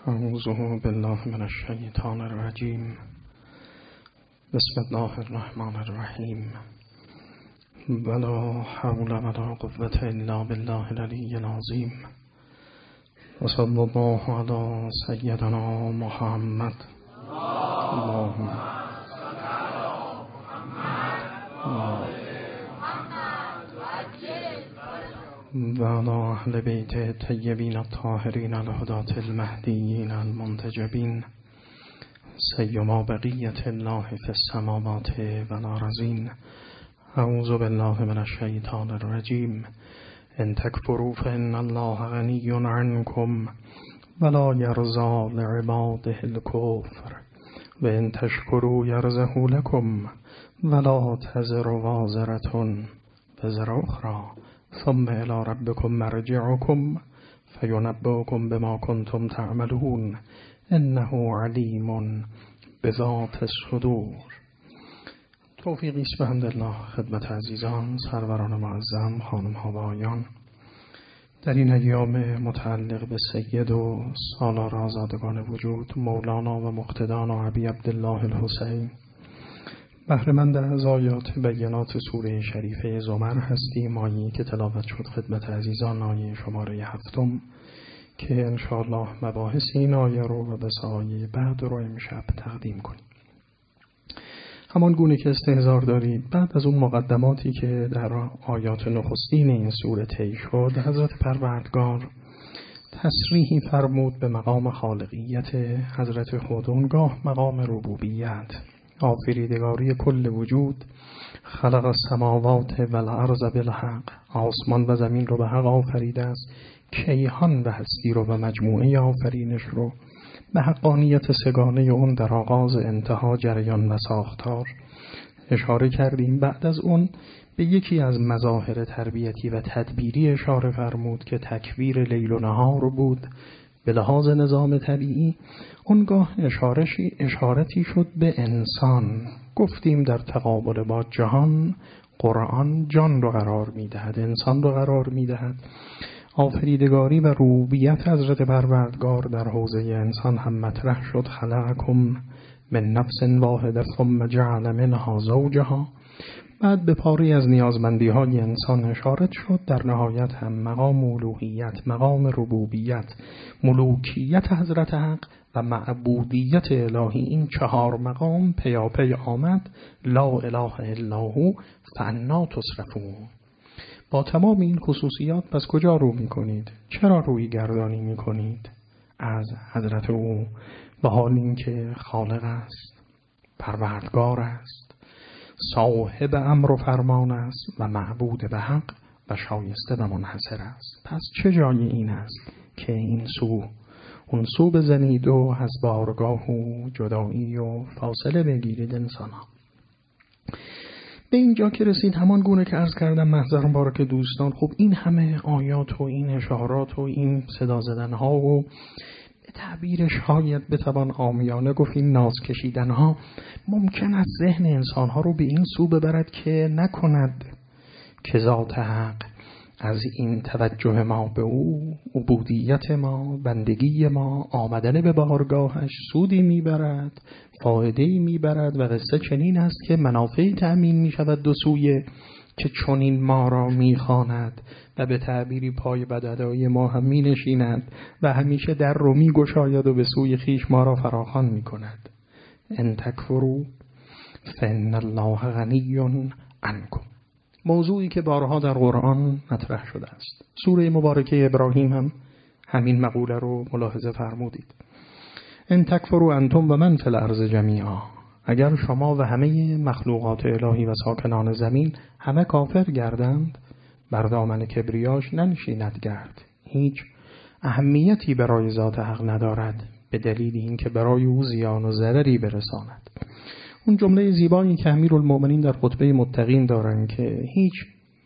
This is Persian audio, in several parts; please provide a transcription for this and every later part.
اعوذ بالله من الشیطان الرجیم. بسم الله الرحمن الرحیم. ولا حول ولا قوة الا بالله العلی العظیم. و صلی الله علی سیدنا محمد. اللهم و علی اهل بیت طیبین الطاهرین الهداة المهدیین المنتجبین سیما بقیة الله فی السماوات و الارضین. اعوذ بالله من الشیطان الرجیم. ان تکفروا فان الله غنی عنکم ولا یرضی لعباده الکفر و ان تشکروا یرضه لکم ولا تزر وازرة وزر اخرى ثم الى ربكم مرجعكم فینبئکم بما کنتم تعملون انه علیم بذات الصدور. توفیقی است به حمدالله خدمت عزیزان، سروران معظم، خانم ها و آقایان، در این ایام متعلق به سید و سالار آزادگان وجود مولانا و مقتدانا ابی عبدالله الحسین، بهره‌مند از آیات بینات سوره شریفه زمر هستیم. آیه‌ای که تلاوت شد خدمت عزیزان آیه شماره 7 که انشاءالله مباحث این آیه رو و بس آیه بعد رو امشب تقدیم کنیم. همان گونه که استحضار دارید بعد از اون مقدماتی که در آیات نخستین این سوره طی شد، حضرت پروردگار تصریحی فرمود به مقام خالقیت حضرت خود، اونگاه مقام ربوبیت، آفریدگاری کل وجود. خلق السماوات و الارض بالحق، آسمان و زمین رو به حق آفریده است، کیهان و هستی رو و مجموعه آفرینش رو به حقانیت سگانه اون در آغاز، انتها، جریان و ساختار اشاره کردیم. بعد از اون به یکی از مظاهر تربیتی و تدبیری اشاره فرمود که تکویر لیل و نهار رو بود به لحاظ نظام طبیعی. اونگاه اشارتی شد به انسان. گفتیم در تقابل با جهان قرآن جان رو قرار میدهد، انسان رو قرار میدهد. آفریدگاری و ربوبیت حضرت پروردگار در حوزه انسان هم مطرح شد. خلقکم من نفس واحده ثم جعل منها زوجها. بعد به پاری از نیازمندی های انسان اشارت شد. در نهایت هم مقام الوهیت، مقام ربوبیت، ملوکیت حضرت حق و معبودیت الهی، این 4 مقام پیاپی آمد. لا اله الا هو فانا تصرفون. با تمام این خصوصیات پس کجا رو میکنید؟ چرا روی گردانی میکنید از حضرت او، به حال اینکه خالق است، پروردگار است، صاحب امر و فرمان است و معبود به حق و شایسته و منحصر است. پس چه جای این است که این سو اون سو بزنید و از بارگاه و جدایی و فاصله بگیرید انسان ها؟ به اینجا که رسید، همان گونه که عرض کردم محضر مبارک دوستان، خب این همه آیات و این اشارات و این صدا زدن ها و به تعبیر شاید بتوان عامیانه گفت این ناز کشیدن ها ممکن است ذهن انسان ها رو به این سو ببرد که نکند که ذات حق از این توجه ما به او، عبودیت ما، بندگی ما، آمدن به بارگاهش سودی میبرد، فایده‌ای میبرد. و قصه چنین است که منافعی تأمین میشود دو سویه که چنین ما را میخواند و به تعبیری پای بدادای ما هم مینشیند و همیشه در رو میگشاید و به سوی خیش ما را فراخوان میکند. ان تکفروا فان الله غنی عنکم، موضوعی که بارها در قرآن مطرح شده است. سوره مبارکه ابراهیم هم همین مقوله رو ملاحظه فرمودید. ان تکفروا انتم و من فی الارض جمیعا، اگر شما و همه مخلوقات الهی و ساکنان زمین همه کافر گردند، بر دامن کبریاش ننشیند گرد. هیچ اهمیتی برای ذات حق ندارد به دلیل اینکه برای او زیان و ضرری برساند. اون جمله زیبایی که امیرالمومنین در خطبه متقین دارن که هیچ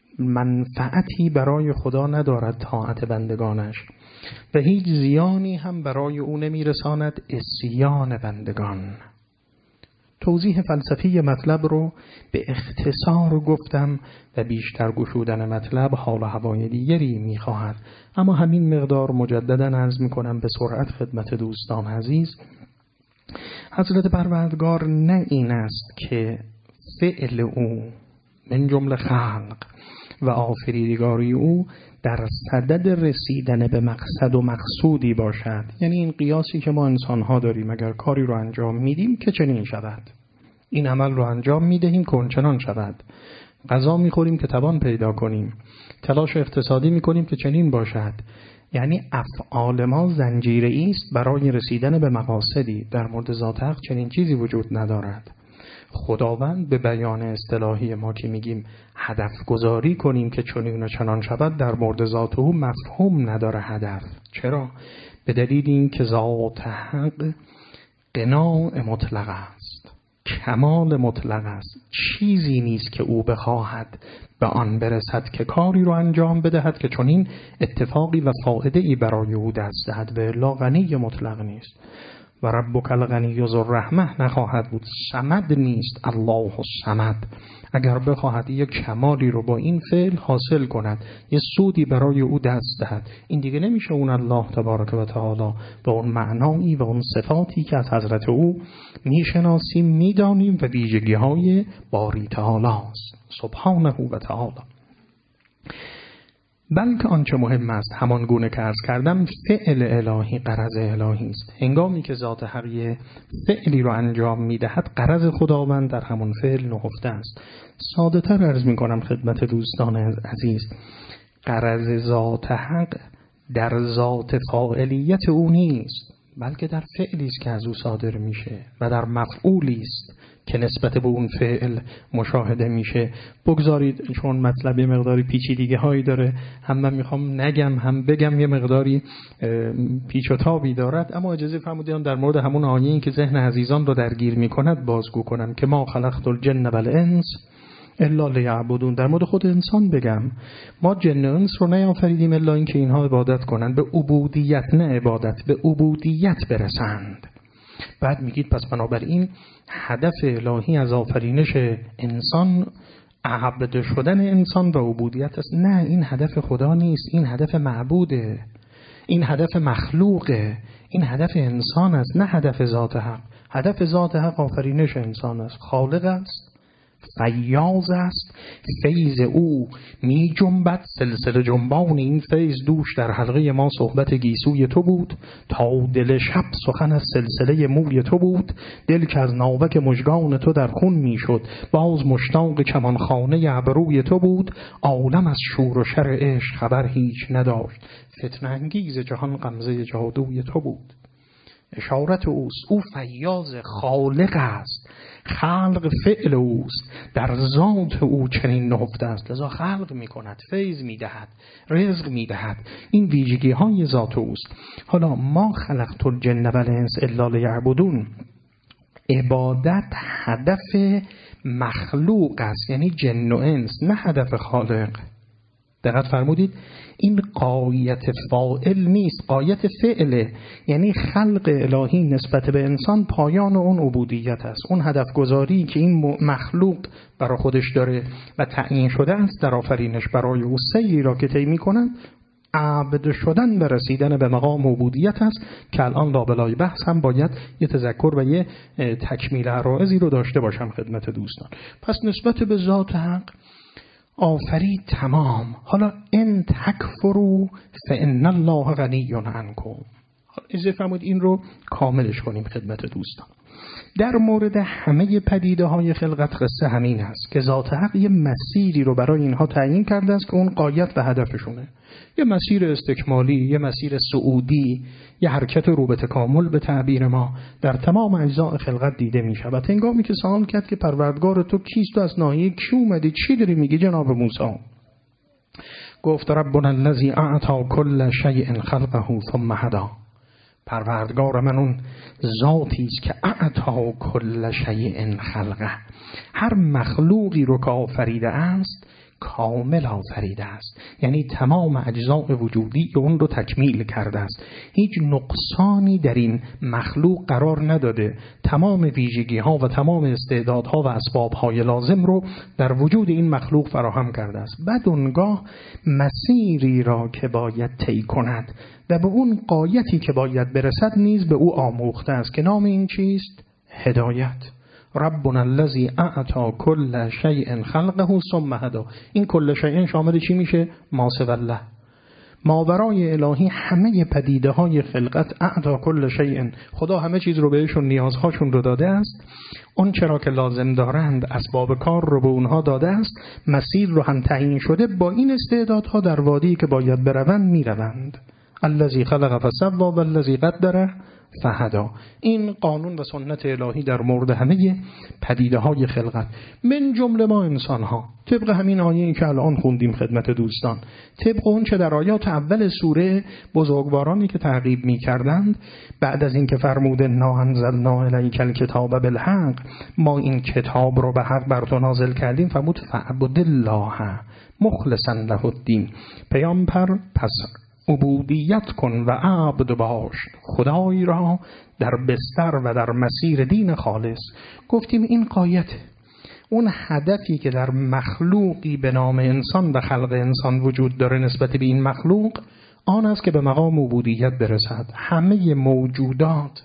منفعتی برای خدا ندارد طاعت بندگانش و هیچ زیانی هم برای او نمیرساند عصیان بندگان. توضیح فلسفی مطلب رو به اختصار گفتم و بیشتر گشودن مطلب حال و هوای دیگری می‌خواهد، اما همین مقدار مجدداً عرض می‌کنم به سرعت خدمت دوستان عزیز. حضرت پروردگار نه این است که فعل او من جمله خلق و آفریدگاری او در صدد رسیدن به مقصد و مقصودی باشد. یعنی این قیاسی که ما انسان‌ها داریم، اگر کاری رو انجام میدیم که چنین شود، این عمل رو انجام میدهیم که اونچنان شود، غذا میخوریم که توان پیدا کنیم، تلاش اقتصادی میکنیم که چنین باشد. یعنی افعال ما زنجیره‌ای است برای رسیدن به مقاصدی. در مورد ذات حق چنین چیزی وجود ندارد. خداوند به بیان اصطلاحی ما که میگیم هدف گذاری کنیم که چنین و چنان شود، در مورد ذات او مفهوم نداره هدف. چرا؟ به دلیل این که ذات حق قناع مطلق است، کمال مطلق است. چیزی نیست که او بخواهد به آن برسد که کاری رو انجام بدهد که چنین اتفاقی و فائده ای برای او دست دهد، و الا غنی مطلق نیست. و ربک الغنی ذو الرحمه نخواهد بود. صمد نیست، الله الصمد. اگر بخواهد یک کمالی رو با این فعل حاصل کند، یه سودی برای او دست دهد، این دیگه نمیشه اون الله تبارک و تعالی به اون معنایی و اون صفاتی که از حضرت او میشناسیم میدانیم و ویژگی های باری تعالی است سبحانه و تعالی. بلکه آنچه مهم است همان گونه که عرض کردم فعل الهی غرض الهی است. هنگامی که ذات حقیقی فعلی رو انجام میدهد، غرض خداوند در همون فعل نهفته است. ساده تر عرض میکنم خدمت دوستان عزیز، غرض ذات حق در ذات فاعلیت او نیست، بلکه در فعلی است که از او صادر میشه و در مفعولی است که نسبت به اون فعل مشاهده میشه. بگذارید چون مطلب مقداری پیچیدگی هایی داره، هم من میخوام نگم هم بگم، یه مقداری پیچ و تابی دارد، اما اجازه فرمودید در مورد همون آیه‌ای که ذهن عزیزان رو درگیر میکند بازگو کنم که ما خلقت الجن والانس الا لیعبدون. در مورد خود انسان بگم ما جن و انس رو نیافریدیم الا اینکه اینها عبادت کنند، به عبودیت نه عبادت، به عبودیت برسند. بعد میگید پس بنابراین هدف الهی از آفرینش انسان عبد شدن انسان و عبودیت است. نه، این هدف خدا نیست، این هدف معبوده، این هدف مخلوقه، این هدف انسان است، نه هدف ذات حق. هدف ذات حق آفرینش انسان است، خالق است، فیاض است، فیض او می جنبد، سلسله جنبان این فیض دوش در حلقه ما صحبت گیسوی تو بود، تا دل شب سخن از سلسله موی تو بود، دل که از ناوک مژگان تو در خون می شد، باز مشتاق کمانخانه ابروی تو بود، عالم از شور و شر عشق خبر هیچ نداشت، فتنه انگیز جهان غمزه جادوی تو بود. اشارت اوست، او فیاض خالق است، خلق فعل اوست، در ذات او چنین نهفته است، لذا خلق می کند، فیض می دهد، رزق می دهد، این ویژگی های ذات اوست. حالا ما خلقت الجن والانس الا لیعبدون، عبادت هدف مخلوق است، یعنی جن و انس، نه هدف خالق. دقت فرمودید، این غایت فاعل نیست، غایت فعله، یعنی خلق الهی نسبت به انسان پایان اون عبودیت است، اون هدف گذاری که این مخلوق برای خودش داره و تعیین شده است در آفرینش برای او، سیری را که طی می‌کنند عبد شدن و رسیدن به مقام عبودیت است که الان لابلای بحث هم باید یه تذکر و یه تکمیل عرائضی رو داشته باشم خدمت دوستان. پس نسبت به ذات حق آفرید تمام. حالا ان تکفروا فان الله غنی عنکم. اجازه فرمایید این رو کاملش کنیم خدمت دوستان. در مورد همه پدیده های خلقت قصه همین است که ذات حق یه مسیری رو برای اینها تعیین کرده است که اون غایت و هدفشونه، یه مسیر استکمالی، یه مسیر صعودی، یه حرکت رو به تکامل به تعبیر ما در تمام اجزاء خلقت دیده می شود. هنگامی که سوال کرد که پروردگار تو کیست و از ناحیه کی اومدی، چی داری میگی جناب موسی؟ گفت ربنا الذی اعطی کل شیء خلقه ثم هدی. پروردگار من اون ذاتی است که اعطا کل شیء خلقه، هر مخلوقی رو که آفریده است کامل آفریده است، یعنی تمام اجزاء وجودی اون رو تکمیل کرده است، هیچ نقصانی در این مخلوق قرار نداده، تمام ویژگی ها و تمام استعدادها و اسباب های لازم رو در وجود این مخلوق فراهم کرده است. بعد اونگاه مسیری را که باید طی کند و به اون غایتی که باید برسد نیز به او آموخته است که نام این چیست؟ هدایت. ربنا الذی اعطی کل شیء خلقه ثم هدی. این کل شیء شامل چی میشه؟ ما سوی الله. ماورای الهی همه پدیده های خلقت اعطی کل شیء، خدا همه چیز رو بهشون نیازهاشون رو داده است، اون چرا که لازم دارند اسباب کار رو به اونها داده است، مسیر رو هم تعیین شده، با این استعدادها در وادی که باید بروند میروند. الذی خلق فسوی و الذی قدر فهدا. این قانون و سنت الهی در مورد همه پدیده های خلقت، من جمله ما انسان ها، طبق همین آیه‌ای که الان خوندیم خدمت دوستان، طبق اون چه در آیات اول سوره بزرگوارانی که تعقیب می کردند بعد از اینکه فرمود انا انزلنا الیک الکتاب بالحق، ما این کتاب رو به حق بر تو نازل کردیم، فرمود فاعبد الله مخلصا له الدین. پیامبر پس عبودیت کن و عبد باش، خدای را در بستر و در مسیر دین خالص. گفتیم این غایت، اون هدفی که در مخلوقی به نام انسان و خلق انسان وجود داره نسبت به این مخلوق، آن است که به مقام عبودیت برسد. همه موجودات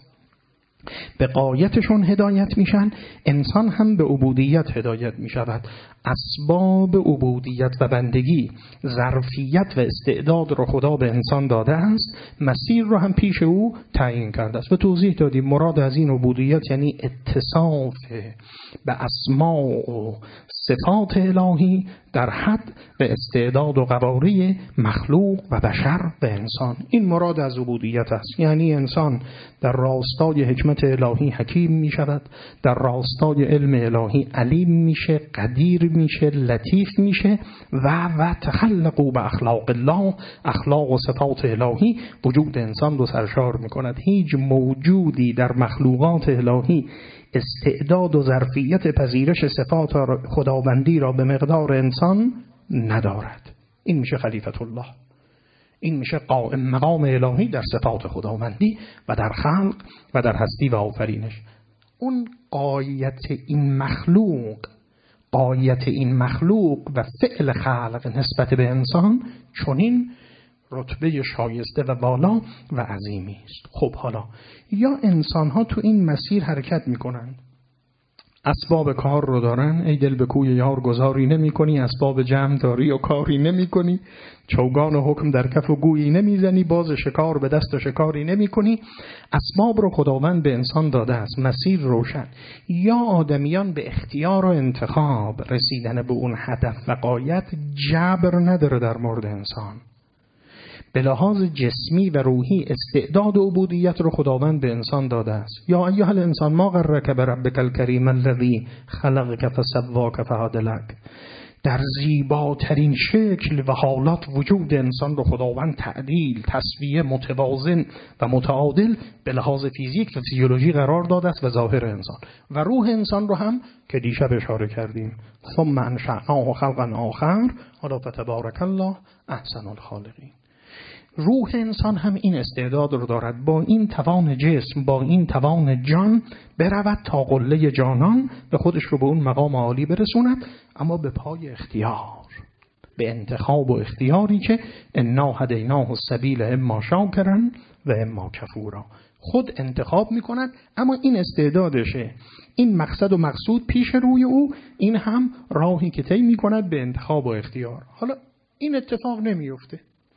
به غایتشون هدایت میشن، انسان هم به عبودیت هدایت میشود. اسباب عبودیت و بندگی، ظرفیت و استعداد رو خدا به انسان داده است، مسیر رو هم پیش او تعیین کرده است. و توضیح دادیم مراد از این عبودیت یعنی اتصاف به اسماء و صفات الهی در حد به استعداد و قواره مخلوق و بشر به انسان. این مراد از عبودیت است، یعنی انسان در راستای حکمت الهی حکیم می شود، در راستای علم الهی علیم میشه، قدیر میشه، لطیف میشه و تخلقوا به اخلاق الله، اخلاق و صفات الهی وجود انسان رو سرشار میکند. هیچ موجودی در مخلوقات الهی استعداد و ظرفیت پذیرش صفات خداوندی را به مقدار انسان ندارد. این میشه خلیفت الله، این میشه قائم مقام الهی در صفات خداوندی و در خلق و در هستی و آفرینش. اون غایت این مخلوق و فعل خلق نسبت به انسان چنین رتبه شایسته و بالا و عظیمی است. خب حالا یا انسان ها تو این مسیر حرکت میکنن، اسباب کار رو دارن، ای دل به کوی یار گذاری نمی کنی، اسباب جمع داری و کاری نمی کنی، چوگان و حکم در کف و گویی نمی زنی، باز شکار به دست و شکاری نمی کنی. اسباب رو خداوند به انسان داده است، مسیر روشن. یا آدمیان به اختیار و انتخاب رسیدن به اون هدف و غایت جبر نداره در مورد انسان. به لحاظ جسمی و روحی استعداد و عبودیت رو خداوند به انسان داده است. یا ایها الانسان ما غرک بربک الکریم الذی خلقک فسواک فعدلک. در زیباترین شکل و حالات وجود انسان رو خداوند تعدیل، تسویه، متوازن و متعادل به لحاظ فیزیک و فیزیولوژی قرار داده است و ظاهر انسان و روح انسان رو هم که دیشب اشاره کردیم ثم انشأناه خلقا آخر حالا فتبارک الله احسن الخالقین. روح انسان هم این استعداد رو دارد با این توان جسم، با این توان جان برود تا قله جانان به خودش رو به اون مقام عالی برسوند، اما به پای اختیار، به انتخاب و اختیاری که انا هدیناه السبیل اما شاکرا و اما کفورا. خود انتخاب میکند، اما این استعدادشه، این مقصد و مقصود پیش روی او، این هم راهی که طی میکند به انتخاب و اختیار. حالا این اتفاق نمیفته،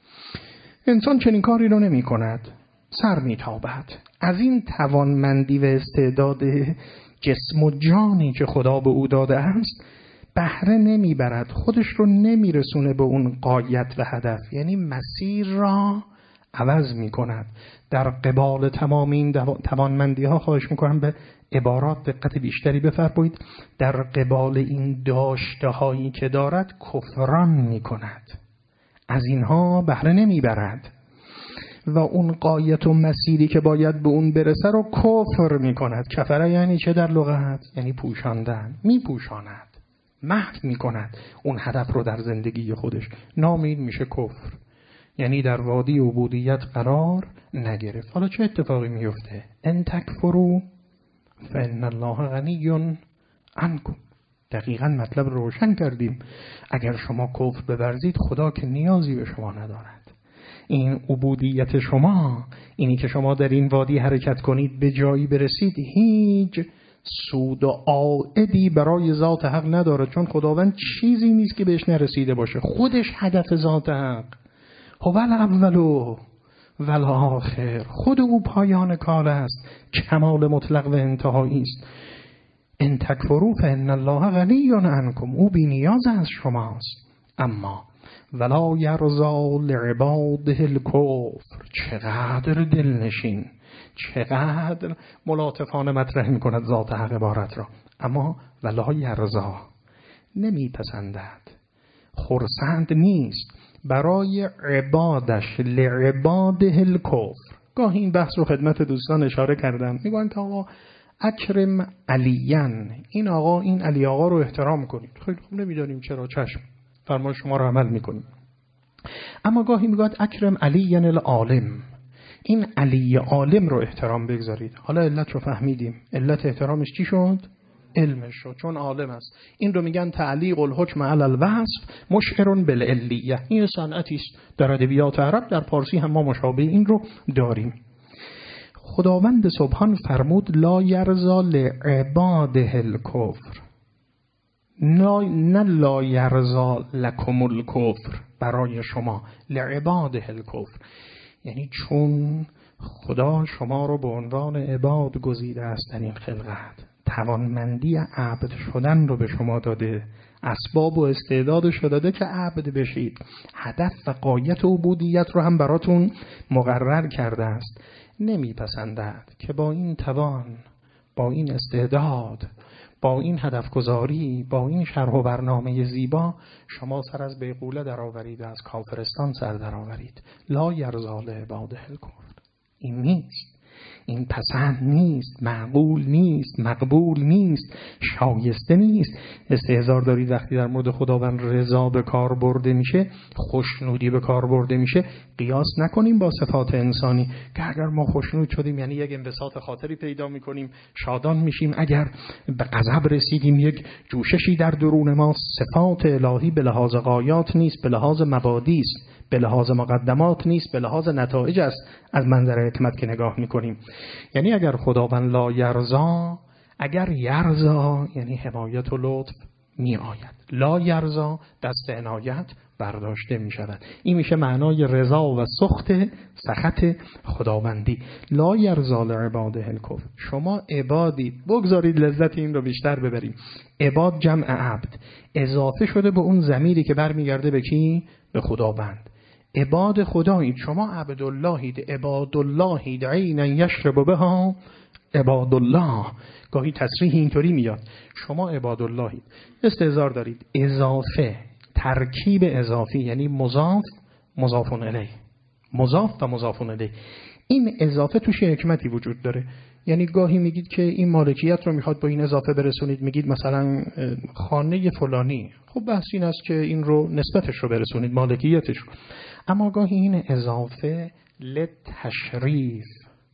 انسان چنین کاری رو نمی کند، سر می تابد از این توانمندی و استعداد جسم و جانی که خدا به او داده است، بهره نمی برد، خودش رو نمی رسونه به اون غایت و هدف، یعنی مسیر را عوض می کند. در قبال تمام این توانمندی ها خواهش می کنم به عبارات دقت بیشتری بفرمایید. در قبال این داشته هایی که دارد کفران می کند، از اینها بهره نمیبرد و اون غایت و مسیری که باید به اون برسه رو کفر میکند. کفره یعنی چه در لغت؟ یعنی پوشاندن، میپوشاند، محو میکند اون هدف رو در زندگی خودش، نام این میشه کفر. یعنی در وادی عبودیت قرار نگرفت. حالا چه اتفاقی میفته؟ ان تکفروا فان الله غنی عنکم. دقیقاً مطلب روشن کردیم. اگر شما کفر بورزید خدا که نیازی به شما ندارد. این عبودیت شما، اینی که شما در این وادی حرکت کنید به جایی برسید، هیچ سود و عائدی برای ذات حق نداره، چون خداوند چیزی نیست که بهش نرسیده باشه. خودش هدف ذات حق. هو الاول و الاخر. خود او پایان کار است، کمال مطلق و انتهایی است. ان تکفروا فان الله غنی عنکم. او بی نیاز از شماست. اما ولا یرضی لعباده الکفر. چقدر دلنشین، چقدر ملاطفانه مطرح میکند ذات حق عبارت را. اما ولا یرضی، نمیپسندد، خرسند نیست برای عبادش لعباده الکفر. گاهی این بحث رو خدمت دوستان اشاره کردم، میگن که آقا اکرم علیان، این آقا، این علی آقا رو احترام کنید. خیلی خوب، نمیدانیم چرا، چشم، فرمان شما رو عمل میکنیم. اما گاهی میگوید اکرم علیان العالم، این علی عالم رو احترام بگذارید. حالا علت رو فهمیدیم. علت احترامش چی شد؟ علمش شد، چون عالم است. این رو میگن تعلیق الحکم علی الوصف مشعر بالعلیه. این صنعتی است در ادبیات عرب، در پارسی هم ما مشابه این رو داریم. خداوند سبحان فرمود لا یرضا لعباده الکفر، نه لا یرضا لکم الکفر، برای شما، لعباده الکفر. یعنی چون خدا شما رو به عنوان عباد گزیده است در این خلقت، توانمندی عبد شدن رو به شما داده، اسباب و استعدادش رو داده که عبد بشید، هدف و غایت عبودیت رو هم براتون مقرر کرده است. نمیپسندد که با این توان، با این استعداد، با این هدف گذاری، با این شرح و برنامه زیبا شما سر از بیغوله در آورید، از کافرستان سر در آورید. لا یرضا لعباده الکفر. این نیست، این پسند نیست، معقول نیست، مقبول نیست، شایسته نیست. استهزار دارید وقتی در مورد خداوند رضا به کار برده میشه، خوشنودی به کار برده میشه. قیاس نکنیم با صفات انسانی که اگر ما خوشنود شدیم یعنی یک انبساط خاطری پیدا میکنیم، شادان میشیم. اگر به غضب رسیدیم یک جوششی در درون ما. صفات الهی به لحاظ غایات نیست، به لحاظ مبادی است، به لحاظ مقدمات نیست، به لحاظ نتایج است از منظر حکمت که نگاه میکنیم. یعنی اگر خداوند لا یرضا، اگر یرضا یعنی حمایت و لطف می آید، لا یرضا دست عنایت برداشته می شود. این میشه معنای رضا و سخط خداوندی. لا یرضا لعباده الکفر. شما عبادید، بگذارید لذت این رو بیشتر ببریم. عباد جمع عبد، اضافه شده به اون ضمیری که برمیگرده به کی؟ به خداوند. عباد خدایید، شما عبداللهید، عباداللهید عینا یشرب بها عباد الله. گاهی تصریح اینطوری میاد، شما عباداللهید. استهزار دارید. اضافه، ترکیب اضافی یعنی مضاف مضافون الیه، مضاف و مضافون الیه. این اضافه توش حکمتی وجود داره. یعنی گاهی میگید که این مالکیت رو میخواد با این اضافه برسونید، میگید مثلا خانه فلانی، خب بحث این است که این رو نسبتش رو برسونید، مالکیتش رو. اما گاهی این اضافه لتشریف،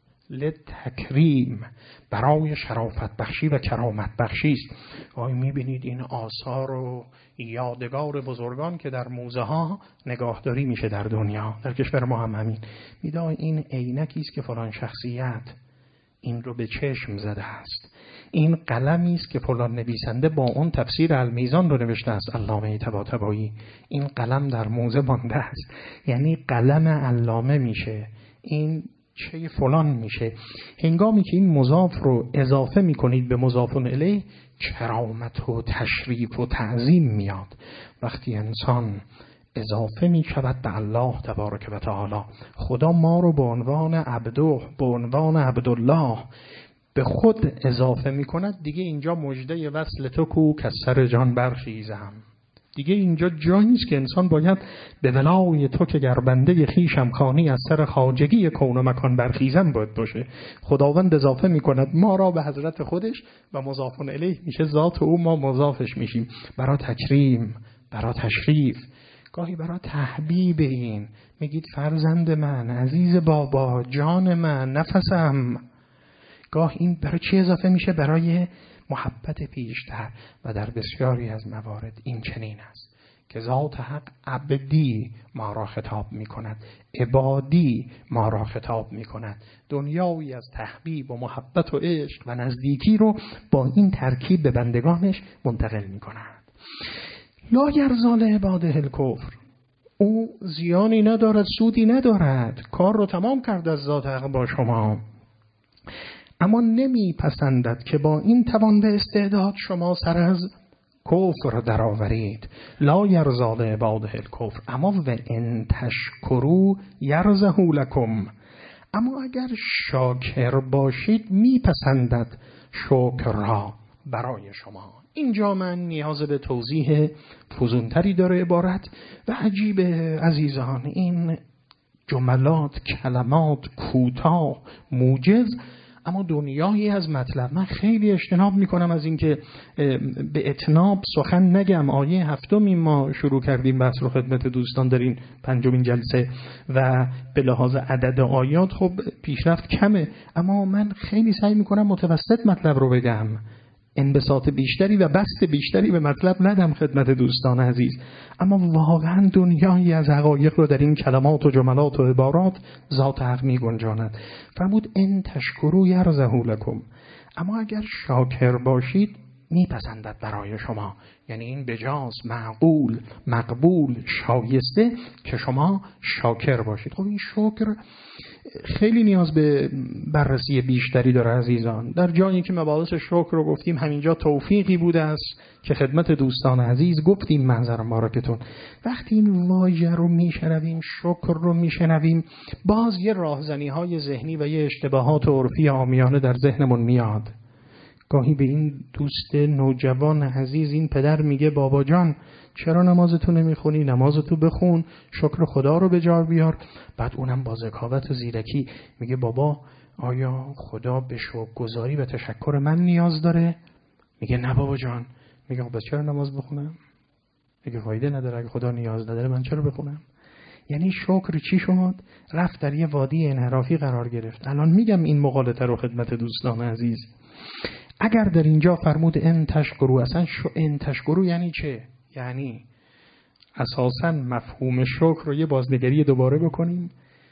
لتکریم، برای شرافت بخشی و کرامت بخشی است. گاهی میبینید این آثار و یادگار بزرگان که در موزه ها نگاهداری میشه در دنیا، در کشور ما هم همین. میدونید این عینکی است که فلان شخصیت این رو به چشم زده است، این قلمی است که فلان نویسنده با اون تفسیر المیزان رو نوشته است، علامه طباطبایی، این قلم در موزه مانده است، یعنی قلم علامه میشه، این چه فلان میشه. هنگامی که این مضاف رو اضافه میکنید به مضاف الیه، کرامت و تشریف و تعظیم میاد. وقتی انسان اضافه می شود به الله تبارک و تعالی، خدا ما رو به عنوان عبده، به عنوان عبدالله به خود اضافه می کند، دیگه اینجا مژده وصل تو کو که سر جان برخیزم. دیگه اینجا جایی نیست که انسان باید به ولای تو که گر بنده خویشم خوانی از سر خواجگی کون و مکان برخیزم باید باشه. خداوند اضافه میکند ما را به حضرت خودش و مضاف الیه میشه ذات او، ما مضافش میشیم. برای تکریم، برای تشریف، گاهی برای تحبیب. این میگید فرزند من، عزیز بابا، جان من، نفسم. گاه این برای چی اضافه میشه؟ برای محبت پیشتر. و در بسیاری از موارد این چنین است که ذات حق عبدی ما را خطاب می کند، عبادی ما را خطاب می کند. دنیایی از تحبیب و محبت و عشق و نزدیکی رو با این ترکیب به بندگانش منتقل می کند. لا یرضی لعباده الکفر، او زیانی ندارد، سودی ندارد، کار رو تمام کرد از ذات حق با شما، اما نمی پسندد که با این توان به استعداد شما سر از کفر در آورید. لا یرضی لعباده الکفر، اما و ان تشکروا یرضه لکم، اما اگر شاکر باشید میپسندد شکر را برای شما. اینجا من نیاز به توضیح فزونتری داره عبارت و عجیبه عزیزان، این جملات، کلمات کوتاه، موجز، اما دنیایی از مطلب. من خیلی اجتناب میکنم از اینکه به اتناب سخن نگم. آیه 7 ما شروع کردیم بحث رو خدمت دوستان در این 5مین جلسه و به لحاظ عدد آیات خب پیشرفت کمه، اما من خیلی سعی میکنم متوسط مطلب رو بگم، انبساط بیشتری و بسط بیشتری به مطلب ندم خدمت دوستان عزیز. اما واقعا دنیایی از حقایق رو در این کلمات و جملات و عبارات ذات حق می گنجاند. فرمود ان تشکروا یرضه لکم، اما اگر شاکر باشید میپسندد برای شما. یعنی این بجاست، معقول، مقبول، شایسته که شما شاکر باشید. خب این شکر خیلی نیاز به بررسی بیشتری داره عزیزان. در جایی که مباحث شکر رو گفتیم، همینجا توفیقی بوده است که خدمت دوستان عزیز گفتیم منظر مبارکتون. وقتی این واژه رو میشنویم، شکر رو میشنویم، باز یه راهزنی‌های ذهنی و یه اشتباهات عرفی عامیانه در ذهنمون میاد. گاهی به این دوست نوجوان عزیز این پدر میگه بابا جان چرا نمازتو نمیخونی؟ نمازتو بخون، شکر خدا رو به جا بیار. بعد اونم با ذکاوت و زیرکی میگه بابا آیا خدا به شکرگزاری و تشکر من نیاز داره؟ میگه نه بابا جان. میگه بس چرا نماز بخونم؟ میگه فایده نداره، اگه خدا نیاز نداره من چرا بخونم؟ یعنی شکر چی شد؟ رفت در یه وادی انحرافی قرار گرفت. الان میگم این مقالطه رو خدمت دوستان عزیز. اگر در اینجا فرمود ان تشکروا، اصلا ان تشکروا یعنی چه؟ یعنی اساساً مفهوم شکر رو یه بازنگری دوباره بکنیم.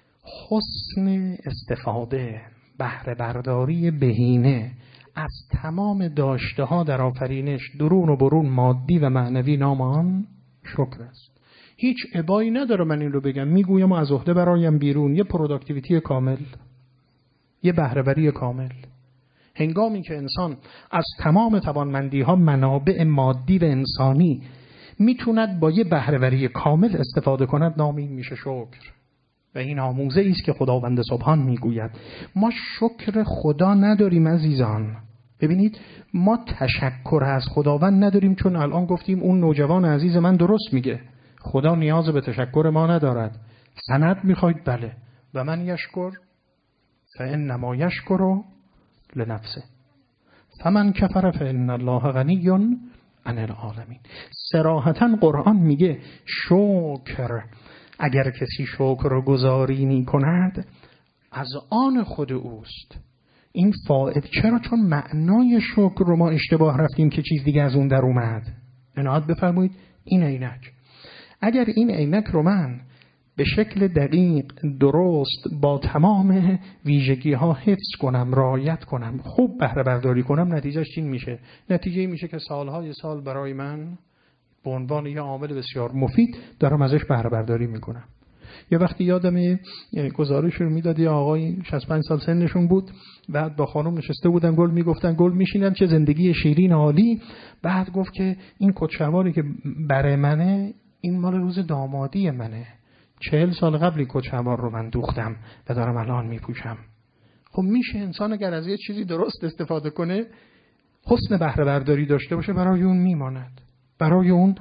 حسن استفاده، بهره برداری بهینه از تمام داشته ها در آفرینش، درون و برون، مادی و معنوی، نام آن شکر است. هیچ ابایی نداره من این رو بگم، میگویم از عهده برایم بیرون. یه پروداکتیویتی کامل، یه بهره بری کامل. هنگامی که انسان از تمام توانمندی ها، منابع مادی و انسانی میتوند با یه بهره‌وری کامل استفاده کند، نام این میشه شکر. و این آموزه است که خداوند سبحان میگوید. ما شکر خدا نداریم عزیزان. ببینید ما تشکر از خداوند نداریم، چون الان گفتیم اون نوجوان عزیز من درست میگه، خدا نیاز به تشکر ما ندارد. سند میخواید؟ بله. و من یشکر فانما یشکر لنفسه فمن کفر فان الله غنی عن العالمین. صراحتاً قرآن میگه شکر، اگر کسی شکر گزاری می کند از آن خود اوست. این فاعل چرا؟ چون معنای شکر رو ما اشتباه رفتیم که چیز دیگه از اون در اومد. عنایت بفرمایید این عینک، اگر این عینک رو من به شکل دقیق، درست، با تمام ویژگی ها حفظ کنم، رعایت کنم، خوب بهره برداری کنم، نتیجهش چی میشه؟ نتیجه میشه که سالهای سال برای من به عنوان یه عامل بسیار مفید دارم ازش بهره برداری میکنم. یه وقتی یادم گزارش رو میداد، یه آقای 65 سال سنشون بود، بعد با خانم نشسته بودن گل میگفتن، گل میشینن، چه زندگی شیرین عالی. بعد گفت که این کچه‌واری که برای منه این مال روز دامادی منه، 40 سال قبل کچه‌وار رو من دوختم و دارم الان میپوشم. خب میشه انسان اگر از یه چیزی درست استفاده کنه، حسن بهره برداری داشته باشه، برای اون میماند، برای اون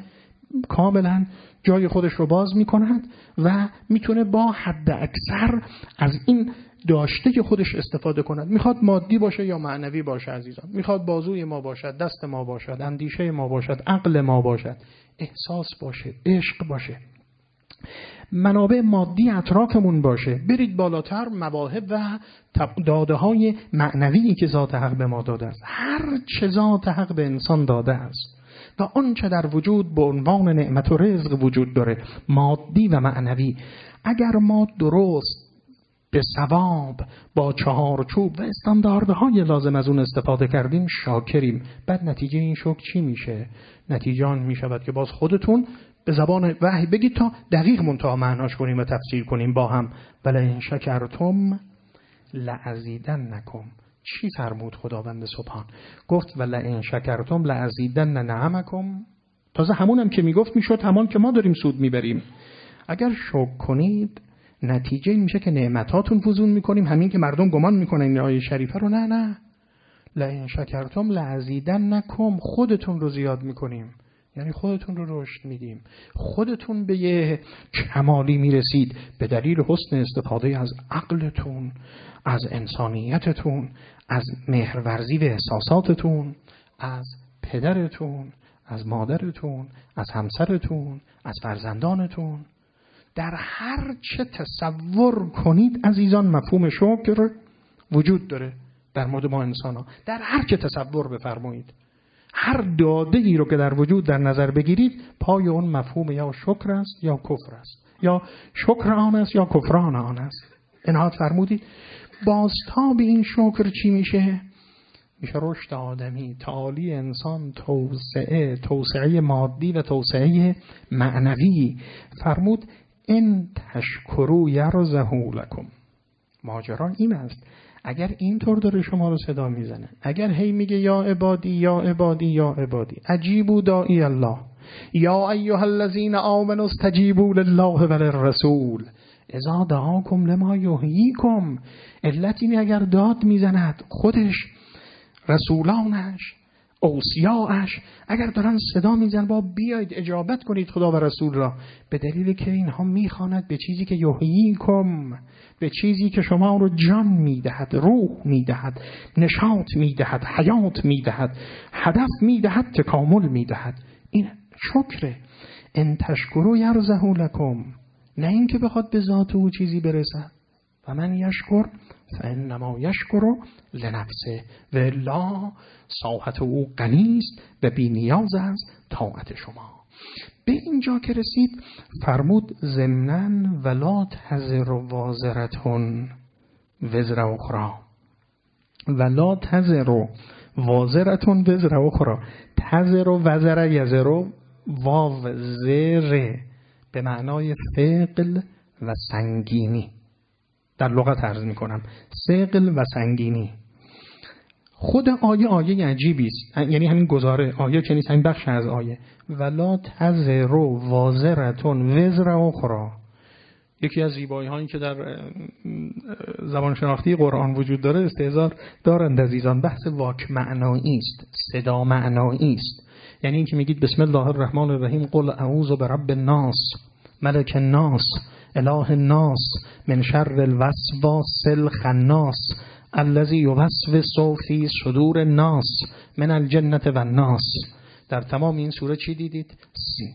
کاملا جای خودش رو باز میکند و میتونه با حد اکثر از این داشته که خودش استفاده کند. میخواد مادی باشه یا معنوی باشه عزیزان، میخواد بازوی ما باشد، دست ما باشد، اندیشه ما باشد، عقل ما باشد، احساس باشه، عشق باشه، منابع مادی اطرافمون باشه. برید بالاتر، مواهب و داده های معنوی که ذات حق به ما داده است. هر چه ذات حق به انسان داده است و آنچه در وجود به عنوان نعمت و رزق وجود داره، مادی و معنوی، اگر ما درست به ثواب با چهارچوب و استانداردهای لازم از اون استفاده کردیم، شاکریم. بعد نتیجه این شکر چی میشه؟ نتیجه آن میشود که باز خودتون به زبان وحی بگید تا دقیق منتها معناش کنیم و تفسیر کنیم با هم. ولئن شکرتم لازیدنکم. چی فرمود خداوند سبحان؟ گفت ولئن شکرتم لازیدن نعمکم. تازه همونم که میگفت میشد همان که ما داریم سود میبریم. اگر شکر کنید نتیجه این میشه که نعمتاتون فزون میکنیم. همین که مردم گمان میکنن این آیه شریفه رو، نه لئن شکرتم لازیدنکم، خودتون رو زیاد میکنیم، یعنی خودتون رو رشد میدیم، خودتون به یه کمالی میرسید به دلیل حسن استفاده از عقلتون، از انسانیتتون، از مهرورزی و احساساتتون، از پدرتون، از مادرتون، از همسرتون، از فرزندانتون. در هر چه تصور کنید عزیزان مفهوم شکر وجود داره در مورد ما انسان ها. در هر چه تصور بفرمایید، هر داده ای رو که در وجود در نظر بگیرید، پای اون مفهوم یا شکر است یا کفر است، یا شکر آن است یا کفران آن است. انهاد فرمودید. بازتاب این شکر چی میشه؟ میشه رشد آدمی، تعالی انسان، توسعه مادی و توسعه معنوی. فرمود ان تشکروا یرضه لکم. ماجرا این است، اگر اینطور داره شما رو صدا میزنه، اگر هی میگه یا عبادی یا عبادی یا عبادی، اجیبوا داعی الله، یا ایها الذین آمنوا استجیبوا لله و للرسول اذا دعاکم لما یحییکم. علت اینه اگر داد میزند خودش، رسولانش، اوصیاءش اگر دارن صدا میزنن با بیاید اجابت کنید خدا و رسول را، به دلیل که اینها میخواند به چیزی که یحییکم، به چیزی که شما رو جان میدهد، روح میدهد، نشاط میدهد، حیات میدهد، هدف میدهد، تکامل میدهد. این شکره. ان تشکروا یرضه لکم، نه اینکه بخواد به ذات او چیزی برسد. و من یشکر فانما یشکر لنفسه و الا ساحت او غنی است و بی نیاز است طاعت شما. به اینجا که رسید فرمود ضمناً ولا تزر وازرتون وزر اخرى. ولا تزر وازرتون وزر اخرى. تزر و وزر یزر واو زر به معنای ثقل و سنگینی در لغت عرض می کنم، ثقل و سنگینی. خود آیه عجیبی است، یعنی همین گزاره آیه که نیست، همین بخش از آیه ولا تزر وازرتون وزر اخرى. یکی از زیبایی هایی که در زبان شناختی قرآن وجود داره استعذار دارند عزیزان، بحث واک معنایی است، صدا معنایی است. یعنی این که میگید بسم الله الرحمن الرحیم قل اعوذ برب الناس ملک الناس اله الناس من شر الوسواس الخناس الذی یوسوس فی صدور الناس من الجنة والناس. در تمام این سوره چی دیدید؟ سین.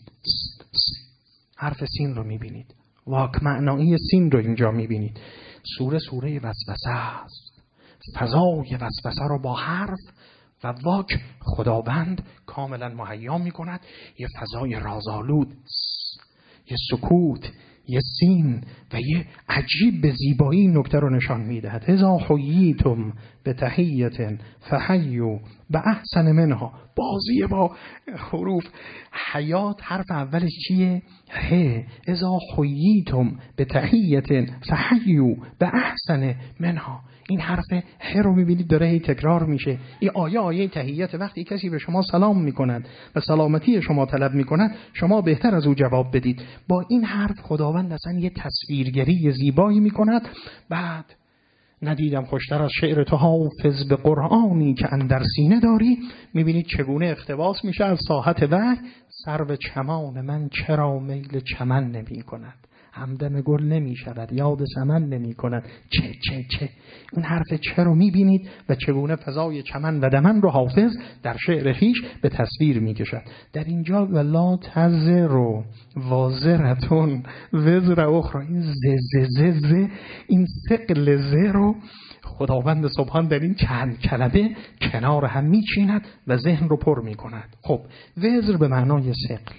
حرف سین رو میبینید، واک معنایی سین رو اینجا میبینید. سوره وسوسه است. فضای وسوسه رو با حرف و واک خداوند کاملا مهیا میکند. یه فضای رازآلود، یه سکوت، یه سین و یه عجیب به زیبایی نکته رو نشان میدهد. اذا حییتم بتحیة فحیوا باحسن منها. بازی با حروف. حیات حرف اولش چیه؟ ه. اذا حییتم بتحیة فحیوا باحسن منها. این حرف ه رو میبینید داره هی تکرار میشه. این آیه تحیت، وقتی کسی به شما سلام میکند و سلامتی شما طلب میکند، شما بهتر از او جواب بدید. با این حرف خداوند اصلا یه تصویرگری زیبایی میکند. بعد ندیدم خوشتر از شعر تو حافظ به قرآنی که اندر سینه داری. میبینید چگونه اقتباس میشه از ساحت وحی سرو چمان من چرا میل چمن نمی کند، همدم گل نمی شود یاد سمن نمی کند. چه اون حرف چه رو می بینید و چگونه فضای چمن و دمن رو حافظ در شعر خویش به تصویر می کشد. در اینجا ولا تزر وازرتون وزر اخرى، این ز این ثقل ز رو خداوند سبحان در این چند کلمه کنار هم می چیند و ذهن رو پر می کند. خب وزر به معنای ثقل،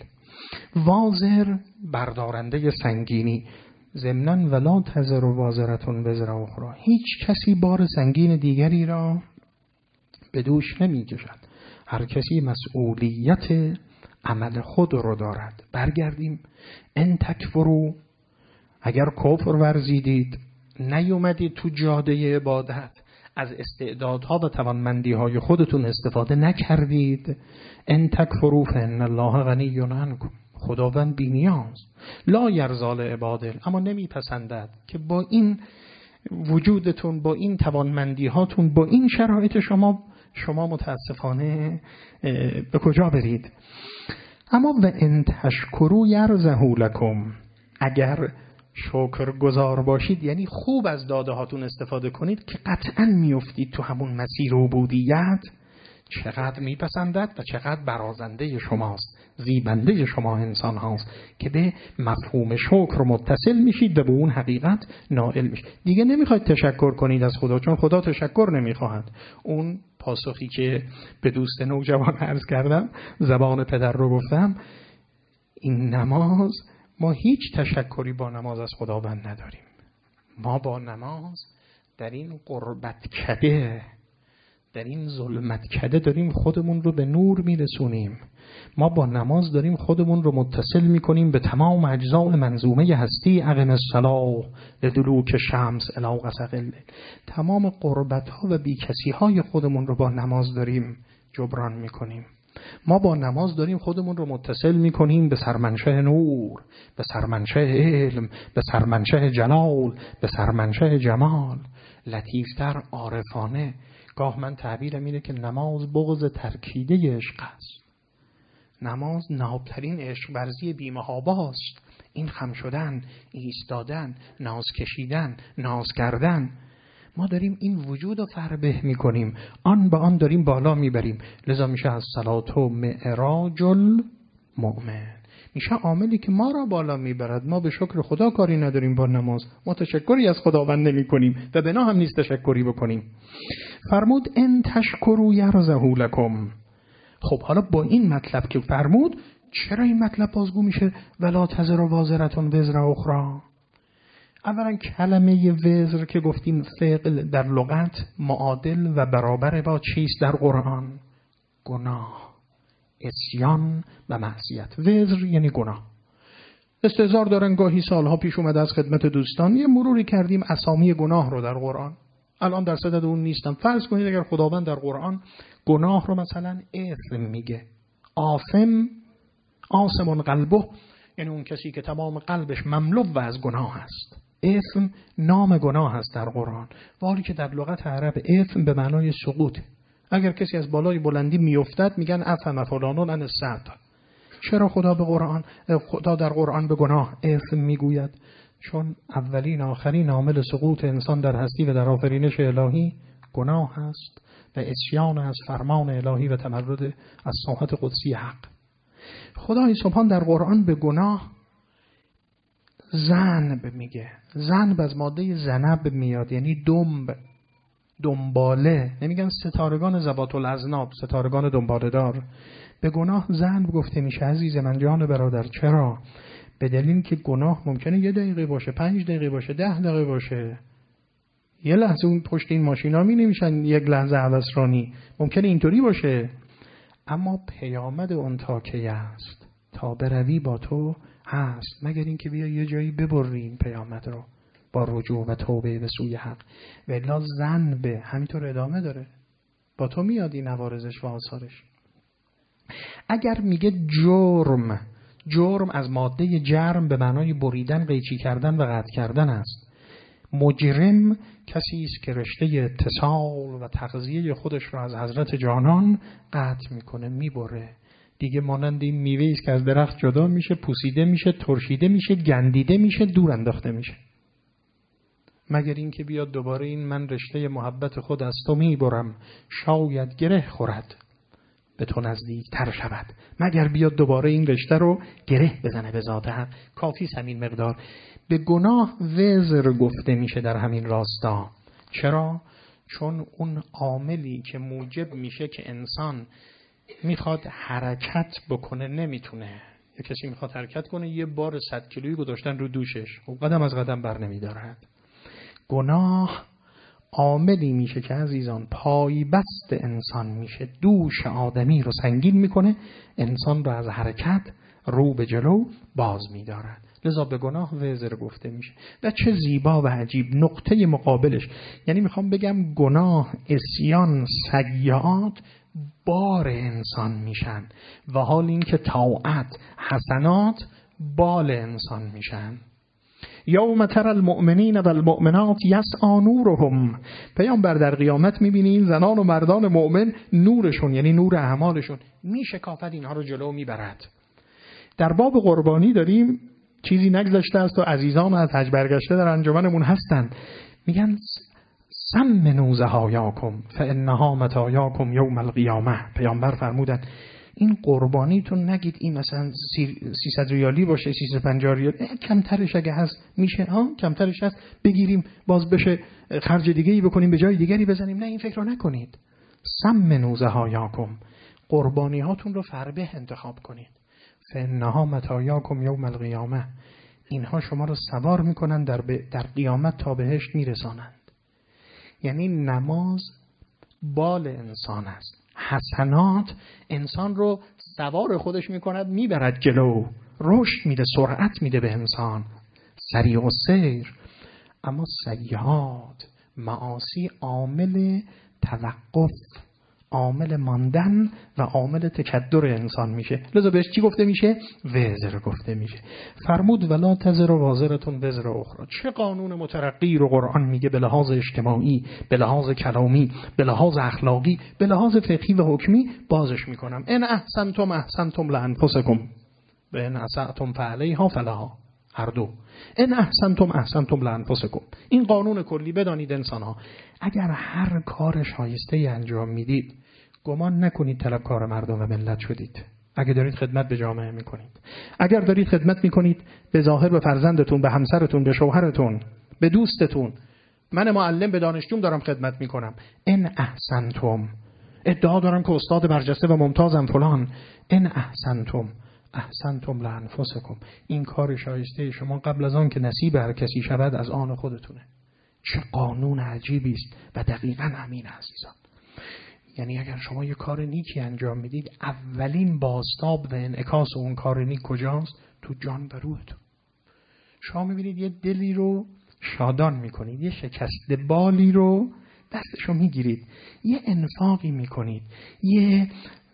وازر بردارنده سنگینی. ضمناً ولا تزر وازرتون وزر اخرى، هیچ کسی بار سنگین دیگری را به دوش نمی کشد. هر کسی مسئولیت عمل خود رو دارد. برگردیم. ان تکفروا، اگر کفر ورزیدید، نیومدید تو جاده عبادت، از استعدادها و توانمندی‌های خودتون استفاده نکردید، ان تکفروا فإن الله غنی عنکم، خداوند بی‌نیاز، لا یرضی لعباده، اما نمیپسندد که با این وجودتون، با این توانمندی‌هاتون، با این شرایط شما متاسفانه به کجا برید. اما و ان تشکروا یرضه لکم، اگر شکر گزار باشید، یعنی خوب از داده هاتون استفاده کنید، که قطعا میافتید تو همون مسیر عبودیت، چقدر میپسندد و چقدر برازنده شماست، زیبنده شما انسان هاست که به مفهوم شکر متصل میشید و به اون حقیقت نائل میشید. دیگه نمیخواید تشکر کنید از خدا، چون خدا تشکر نمیخواهد. اون پاسخی که به دوست نوجوان عرض کردم، زبان پدر رو گفتم، این نماز، ما هیچ تشکری با نماز از خداوند نداریم. ما با نماز در این قربت کده، در این ظلمت کده داریم خودمون رو به نور میرسونیم. ما با نماز داریم خودمون رو متصل میکنیم به تمام اجزاء منظومه هستی. اقم الصلاة لدلوک شمس الی غسق الليل. تمام قربت ها و بیکسی های خودمون رو با نماز داریم جبران میکنیم. ما با نماز داریم خودمون رو متصل میکنیم به سرمنشه نور، به سرمنشه علم، به سرمنشه جلال، به سرمنشه جمال. لطیفتر، عارفانه، گاه من تعبیرم اینه که نماز بغض ترکیده عشق است. نماز نابترین عشق ورزی بی‌محاباست. این خم شدن، ایستادن، ناز کشیدن، ناز کردن. ما داریم این وجود رو فربه میکنیم، آن به آن داریم بالا میبریم. لذا میشه از صلات و معراج المؤمن، میشه عاملی که ما را بالا میبرد. ما به شکر خدا کاری نداریم با نماز، ما تشکری از خداوند نمی کنیم و بنا هم نیست تشکری بکنیم. فرمود ان تشکروا یرضه لکم. خب حالا با این مطلب که فرمود، چرا این مطلب بازگو میشه؟ ولا تزر وازرتون وزر اخرى. اولا کلمه وزر که گفتیم فعل در لغت معادل و برابر با چیست در قرآن؟ گناه، عصیان و معصیت. وزر یعنی گناه. استهزار دارن گاهی سالها پیش اومده از خدمت دوستان، یه مروری کردیم اسامی گناه رو در قرآن. الان در صدد اون نیستم. فرض کنید اگر خداوند در قرآن گناه رو مثلا اثم میگه، آثم قلبه، یعنی اون کسی که تمام قلبش مملو و از گناه است. اثم نام گناه است در قرآن، ولی که در لغت عرب اثم به معنای سقوط. اگر کسی از بالای بلندی میافتد میگن افهم فلانون عن السقط. چرا خدا در قرآن به گناه اثم میگوید؟ چون اولین آخرین عامل سقوط انسان در هستی و در آفرینش الهی گناه است و عصیان از فرمان الهی و تمرد از ساحت قدسی حق. خدای سبحان در قرآن به گناه ذنب میگه. ذنب از ماده ذنب میاد، یعنی دنباله. نمیگن ستارگان ذوات الاذناب، ستارگان دنباله دار. به گناه ذنب گفته میشه. عزیز من، جان برادر، چرا؟ به دلیل که گناه ممکنه 1 دقیقه باشه، 5 دقیقه باشه، 10 دقیقه باشه. یه لحظه اون پشت این ماشینا می نمیشن 1 لحظه عوضرانی، ممکنه اینطوری باشه. اما پیامد اون تاکیه است، تا بروی با تو هست، مگر این که بیا یه جایی ببری این پیامد رو با رجوع و توبه به سوی حق. ولی ذنب همینطور ادامه داره، با تو میاد این عوارضش و آثارش. اگر میگه جرم از ماده جرم به معنای بریدن، قیچی کردن و قطع کردن است. مجرم کسی است که رشته اتصال و تغذیه خودش را از حضرت جانان قطع میکنه، میبره. دیگه مانند این میوه‌ای است که از درخت جدا میشه، پوسیده میشه، ترشیده میشه، گندیده میشه، دور انداخته میشه. مگر این که بیاد دوباره این من رشته محبت خود از تو میبرم شاید گره خورد به تو نزدیک تر شود. مگر بیاد دوباره این رشته رو گره بزنه به ذات حق. کافی همین مقدار. به گناه وزر گفته میشه در همین راستا. چرا؟ چون اون عاملی که موجب میشه که انسان میخواد حرکت بکنه نمیتونه. یه کسی میخواد حرکت کنه، یه بار 100 کیلویی گذاشتن رو دوشش، قدم از قدم بر نمیدارد. گناه عاملی میشه که عزیزان پای بست انسان میشه، دوش آدمی رو سنگین میکنه، انسان رو از حرکت رو به جلو باز میدارد. لذا به گناه وزر گفته میشه. و چه زیبا و عجیب نقطه مقابلش. یعنی میخوام بگم گناه، عصیان، سیئات بار انسان میشن، و حال این که طاعت، حسنات بال انسان میشن. یوم تری المؤمنین و المؤمنات یسعی نورهم. پیامبر در قیامت میبینی این زنان و مردان مؤمن نورشون، یعنی نور اعمالشون میشکافد، اینها رو جلو میبرد. در باب قربانی داریم، چیزی نگذشته است و عزیزان از حج برگشته در انجمنمون هستند، میگن سمنوا ضحایاکم فانها مطایاکم یوم القیامه. پیامبر فرمودن این قربانیتون نگید این مثلا 300 ریالی باشه، 350 ریال، کمترش اگه هست میشه، کمترش هست بگیریم باز بشه خرج دیگه‌ای بکنیم به جای دیگری بزنیم. نه، این فکر رو نکنید. سمنوا ضحایاکم، قربانی هاتون رو فربه انتخاب کنید. فانها مطایاکم یوم القیامه، اینها شما رو سوار میکنن در قیامت تا بهشت میرسانند. یعنی نماز بال انسان است، حسنات انسان رو سوار خودش میکند، میبرد جلو، رشد میده، سرعت میده به انسان، سریع و سیر. اما سیئات، معاصی، عامل توقف، عامل ماندن و عامل تکدر انسان میشه. لذا بهش چی گفته میشه؟ وزر گفته میشه. فرمود ولا تزر وازرتون وزر اخرى. چه قانون مترقی رو قرآن میگه به لحاظ اجتماعی، به لحاظ کلامی، به لحاظ اخلاقی، به لحاظ فقهی و حکمی بازش میکنم. ان احسنتم احسنتم لانفسکم و ان اسأتم فعلیها فلها. هر دو. ان احسنتم احسنتم لانفسکم. این قانون کلی. بدانید انسان‌ها اگر هر کار شایسته انجام میدید، گمان نکنید طلبکار مردم و ملت شدید. اگر دارید خدمت به جامعه میکنید، اگر دارید خدمت میکنید به ظاهر به فرزندتون، به همسرتون، به شوهرتون، به دوستتون، من معلم به دانشجوم دارم خدمت میکنم، ان احسنتم، ادعا دارم که استاد برجسته و ممتازم فلان، ان احسنتم احسنتم لانفسکم. این کار شایسته شما قبل از آن که نصیب هر کسی شود از آن خودتونه. چه قانون عجیبی است و دقیقاً همین عزیزان. یعنی اگر شما یه کار نیکی انجام میدید، اولین بازتاب و انعکاس اون کار نیک کجاست؟ تو جان و روحتون. شما میبینید یه دلی رو شادان میکنید، یه شکست بالی رو دستشو میگیرید، یه انفاقی میکنید، یه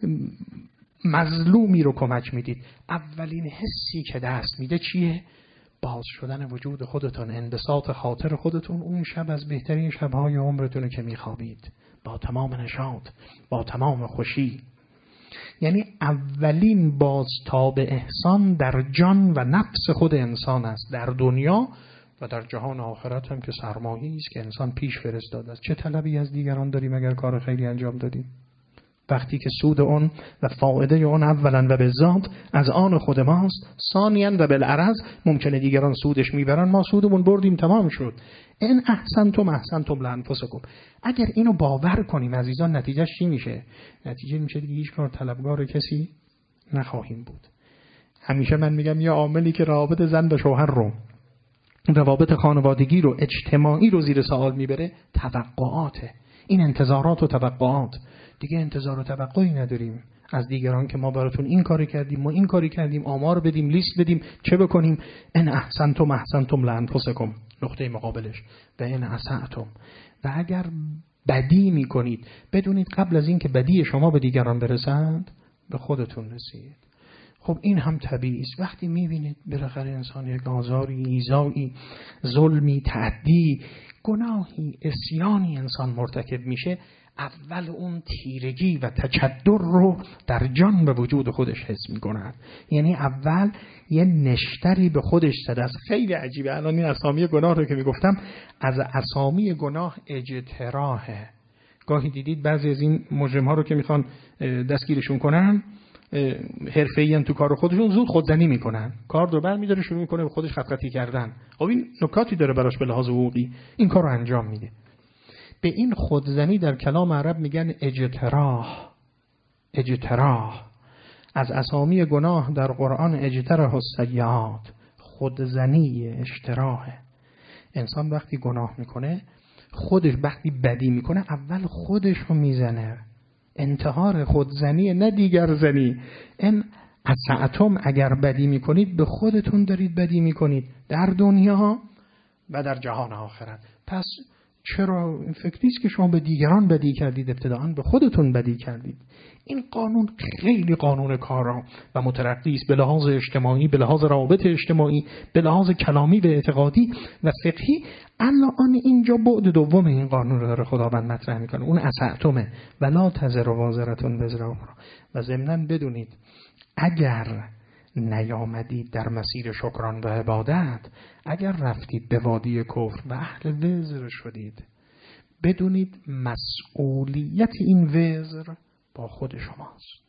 مظلومی رو کمک میدید، اولین حسی که دست میده چیه؟ باز شدن وجود خودتون، انبساط خاطر خودتون اون شب از بهترین شبهای عمرتونه که میخوابید، با تمام نشاط، با تمام خوشی. یعنی اولین بازتاب احسان در جان و نفس خود انسان است، در دنیا و در جهان آخرت هم که سرمایه‌ای است که انسان پیش فرستاده است. چه طلبی از دیگران داریم اگر کار خیلی انجام دادیم؟ وقتی که سود اون و فایده اون اولا و به ذات از آن خود ماست، ثانیاً و بالعرض ممکنه دیگران سودش میبرن، ما سودمون بردیم، تمام شد. ان احسنتم احسنتم لانفسکم. اگر اینو باور کنیم عزیزان، نتیجهش چی میشه؟ نتیجه میشه دیگه هیچ کار طلبگار کسی نخواهیم بود. همیشه من میگم یه عاملی که روابط زن و شوهر رو، روابط خانوادگی رو، اجتماعی رو زیر سوال میبره، توقعاته. این انتظارات و توقعات. دیگه انتظار و توقعی نداریم از دیگران که ما براتون این کاری کردیم، ما این کاری کردیم، آمار بدیم، لیست بدیم، چه بکنیم. ان احسنتم احسنتم لانفسکم، نقطه مقابلش، و ان اسأتم. و اگر بدی میکنید، بدونید قبل از این که بدی شما به دیگران برسند، به خودتون رسید. خب این هم طبیعی است. وقتی میبینید بالاخره انسان یک آزاری، ایذایی، ظلمی، تعدی، گناهی، عصیانی انسان مرتکب میشه، اول اون تیرگی و تکدر رو در جان و وجود خودش حس می‌کند. یعنی اول یه نشتری به خودش زده است. خیلی عجیبه. الان این اسامی گناه رو که میگفتم، از اسامی گناه اجتراحه. گاهی دیدید بعضی از این مجرم‌ها رو که میخوان دستگیرشون کنن، حرفه‌ای تو کار خودشون، زود خودزنی میکنن، کار رو برمی‌داره شروع میکنه به خودش خطی کردن. خب این نکاتی داره براش به لحاظ حقوقی، این کار رو انجام میده. به این خودزنی در کلام عرب میگن اجتراح. اجتراح از اسامی گناه در قرآن اجتراح السیئات، خودزنی اشتراحه. انسان وقتی گناه میکنه، خودش وقتی بدی میکنه اول خودش رو میزنه. انتحار خودزنی، نه دیگر زنی. این اسعتم، اگر بدی میکنید به خودتون دارید بدی میکنید، در دنیا و در جهان آخرت. پس چرا این فکر نیست که شما به دیگران بدی کردید، ابتداءً به خودتون بدی کردید. این قانون خیلی قانون کارا و مترقی است، به لحاظ اجتماعی، به لحاظ روابط اجتماعی، به لحاظ کلامی و اعتقادی و فقهی. الان اینجا بعد دوم این قانون رو داره خداوند مطرح میکنه، اون اسعتمه ولا تزر وازرة وزر اخرى. و ضمناً بدونید اگر نیامدید در مسیر شکران و عبادت، اگر رفتید به وادی کفر و اهل وزر شدید، بدونید مسئولیت این وزر با خود شماست.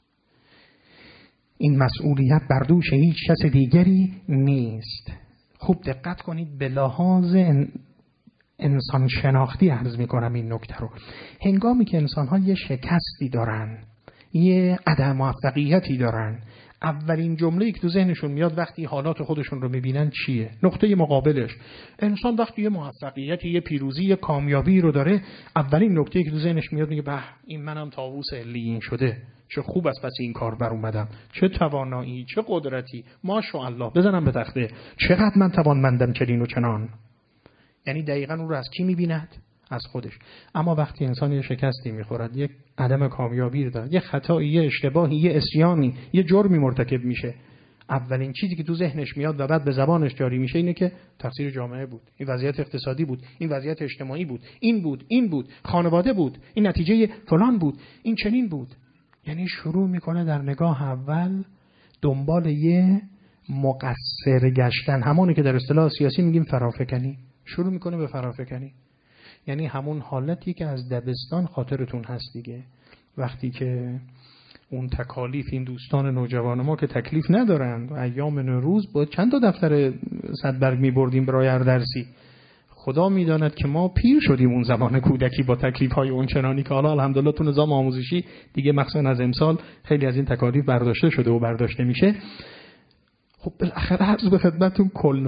این مسئولیت بر دوش هیچ کس دیگری نیست. خوب دقت کنید، به لحاظ انسان شناختی عرض میکنم این نکته رو. هنگامی که انسان‌ها یه شکستی دارن، یه عدم موفقیتی دارن، اولین جمله‌ای که تو ذهنشون میاد وقتی حالات خودشون رو میبینن چیه؟ نقطه مقابلش. انسان وقتی یه موفقیتی، یه پیروزی، یه کامیابی رو داره، اولین نکته‌ای که تو ذهنش میاد میگه به این منم طاووس علیین شده، چه خوب است پس این کار بر اومدم، چه توانایی، چه قدرتی، ماشاءالله بزنم به تخته، چقدر من توانمندم چنین و چنان. یعنی دقیقاً اون رو از کی میبیند؟ از خودش. اما وقتی انسان یه شکستی میخورد، یک عدم کامیابی داره، یه خطایی، یه اشتباهی، یه عصیانی، یه جرمی مرتکب میشه، اولین چیزی که تو ذهنش میاد و بعد به زبانش جاری میشه اینه که تقصیر جامعه بود، این وضعیت اقتصادی بود، این وضعیت اجتماعی بود، این بود، خانواده بود، این نتیجه فلان بود، این چنین بود. یعنی شروع میکنه در نگاه اول دنبال یه مقصر گشتن، همونی که در اصطلاح سیاسی میگیم فرافکنی. شروع میکنه به فرافکنی. یعنی همون حالتی که از دبستان خاطرتون هست دیگه، وقتی که اون تکالیف، این دوستان نوجوان ما که تکلیف ندارند و ایام نوروز با چند تا دفتر صدبرگ میبردیم برای هر درسی، خدا میداند که ما پیر شدیم اون زمان کودکی با تکلیف‌های اون چنانی که حالا الحمدلله تو نظام آموزشی دیگه مخصوصا از امسال خیلی از این تکالیف برداشته شده و برداشته میشه. خب بالاخره عرض به خدمتتون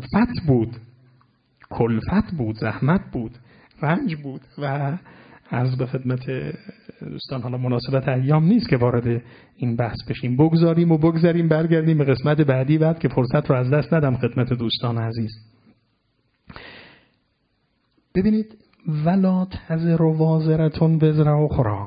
کلفت بود، زحمت بود، رنج بود و عرض به خدمت دوستان حالا مناسبت ایام نیست که وارد این بحث بشیم، بگذاریم برگردیم به قسمت بعدی بعد که فرصت رو از دست ندم خدمت دوستان عزیز. ببینید ولا تزر وازرة وزر اخرى،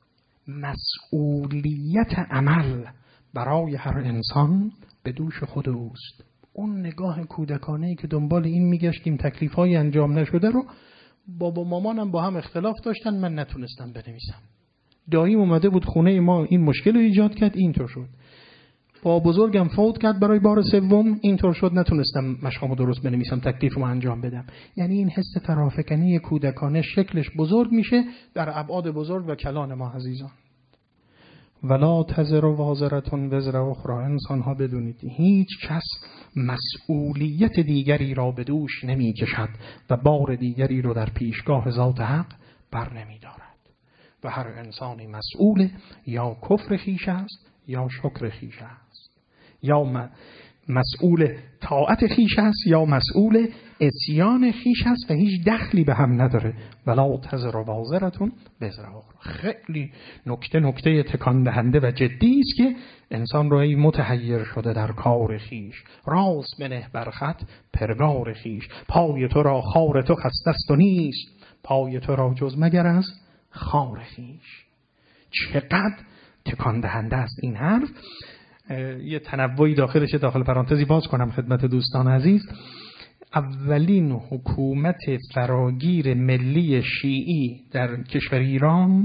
مسئولیت عمل برای هر انسان به دوش خود اوست. اون نگاه کودکانه‌ای که دنبال این میگشتیم تکلیف‌های انجام نشده رو، بابا مامانم با هم اختلاف داشتن، من نتونستم بنویسم، داییم اومده بود خونه ما این مشکل رو ایجاد کرد، اینطور شد، با بزرگم فوت کرد برای بار سوم، اینطور شد نتونستم مشقامو درست بنویسم، تکلیفمو انجام بدم. یعنی این حس فرافکنی کودکانه شکلش بزرگ میشه در ابعاد بزرگ و کلان ما عزیزان. ولا تزر وازرة وزر اخرى، انسان ها بدونید هیچ کس مسئولیت دیگری را به دوش نمی کشد و بار دیگری را در پیشگاه ذات حق بر نمی دارد و هر انسانی مسئول یا کفر خویش است یا شکر خویش است، یا مسئول طاعت خویش است یا مسئول عصیان خویش است و هیچ دخلی به هم نداره. ولا تزر وازرة وزر اخرى. خیلی نکته تکان دهنده و جدی است که انسان رو متحیر شده در کار خویش. راست بنه بر خط پرگار خویش، پای تو را خار تو خسته است و نیست، پای تو را جز مگر از خار خویش. چقدر تکان دهنده است این حرف. یه تنوعی داخلش، داخل پرانتزی باز کنم خدمت دوستان عزیز. اولین حکومت فراگیر ملی شیعی در کشور ایران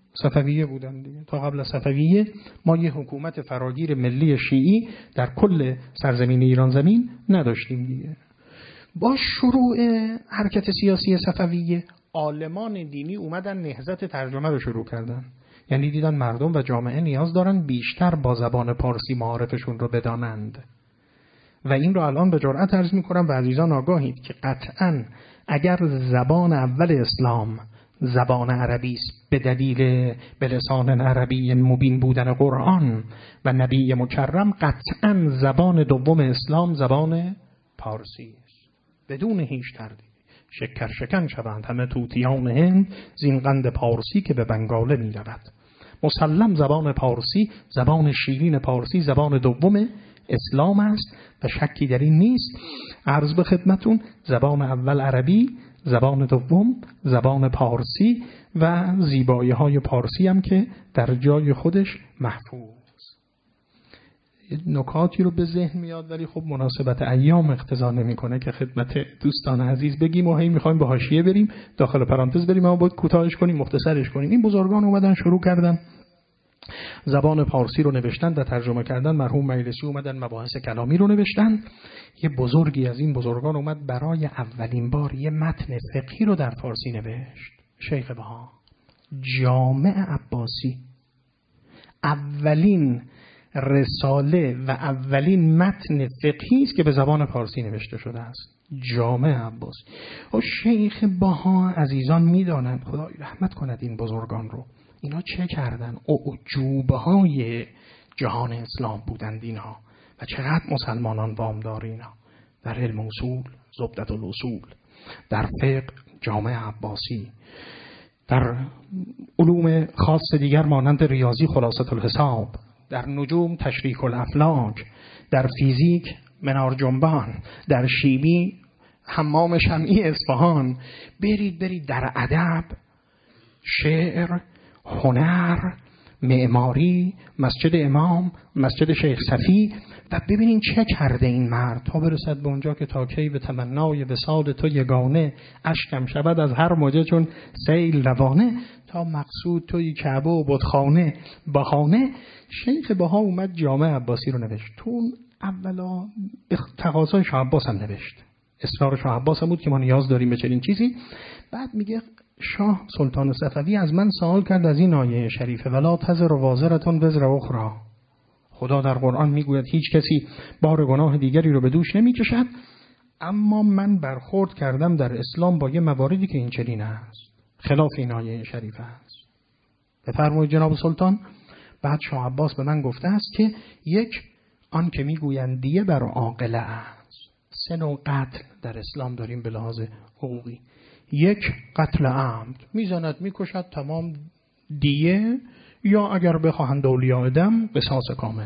صفویه بودن دیگه. تا قبل از صفویه ما یه حکومت فراگیر ملی شیعی در کل سرزمین ایران زمین نداشتیم دیگه. با شروع حرکت سیاسی صفویه عالمان دینی اومدن نهضت ترجمه رو شروع کردن. یعنی دیدن مردم و جامعه نیاز دارن بیشتر با زبان پارسی معارفشون رو بدانند و این رو الان به جرئت عرض می‌کنم و عزیزان آگاهید که قطعاً اگر زبان اول اسلام زبان عربی است به دلیل به لسان عربی مبین بودن قرآن و نبی مکرم، قطعاً زبان دوم اسلام زبان پارسی است بدون هیچ تردید. شکر شکن شوند همه طوطیان هند زین قند پارسی که به بنگاله می رود. مسلم زبان پارسی، زبان شیرین پارسی زبان دوم اسلام است و شکی در این نیست. عرض به خدمتون زبان اول عربی، زبان دوم زبان پارسی و زیبایی های پارسی هم که در جای خودش محفوظ. نکاتی رو به ذهن میاد ولی خب مناسبت ایام اقتضا نمیکنه که خدمت دوستان عزیز بگیم و هی میخوایم به حاشیه بریم، داخل پرانتز بریم، اما باید کوتاهش کنیم، مختصرش کنیم. این بزرگان اومدن شروع کردن زبان پارسی رو نوشتن و ترجمه کردن. مرحوم مجلسی اومدن مباحث کلامی رو نوشتن. یه بزرگی از این بزرگان اومد برای اولین بار یه متن فقهی رو در فارسی نوشت. شیخ بها جامع عباسی، اولین رساله و اولین متن فقهی است که به زبان فارسی نوشته شده است. جامع عباسی. و شیخ بها عزیزان میدانند، خدای رحمت کند این بزرگان رو، اینا چه کردن؟ اعجوبه‌های جهان اسلام بودند اینها و چقدر مسلمانان وامدار اینا. در علم اصول زبدة الاصول، در فقه جامع عباسی، در علوم خاص دیگر مانند ریاضی خلاصة الحساب، در نجوم تشریح الافلاک، در فیزیک منار جنبان، در شیمی حمام شمعی اصفهان. برید در ادب، شعر، هنر، معماری، مسجد امام، مسجد شیخ صفی و ببینین چه کرده این مرد تا برسد به اونجا که تا کی به تمنای وصال تو یگانه، اشکم شود از هر موجه چون سیل روانه، تا مقصود توی کعبه و بتخانه بهانه. شیخ بها اومد جامع عباسی رو نوشت. تو اولا تقاضای شاه عباس هم نوشت، اصرار شاه عباس هم بود که ما نیاز داریم به چنین چیزی. بعد میگه شاه سلطان صفوی از من سوال کرد از این آیه شریفه ولا تزر وازرة وزر اخرى. خدا در قرآن میگوید هیچ کسی بار گناه دیگری رو به دوش نمیکشد، اما من برخورد کردم در اسلام با یه مواردی که این چنین است، خلاف این آیه شریفه است. بفرمایید جناب سلطان. بعد شاه عباس به من گفته است که یک، آن که میگویند دیه بر عاقله است. سه نوع قتل در اسلام داریم به لحاظ حقوقی. یک، قتل عمد، میزند میکشد تمام دیه، یا اگر بخواهند اولیاء دم قصاص کامل.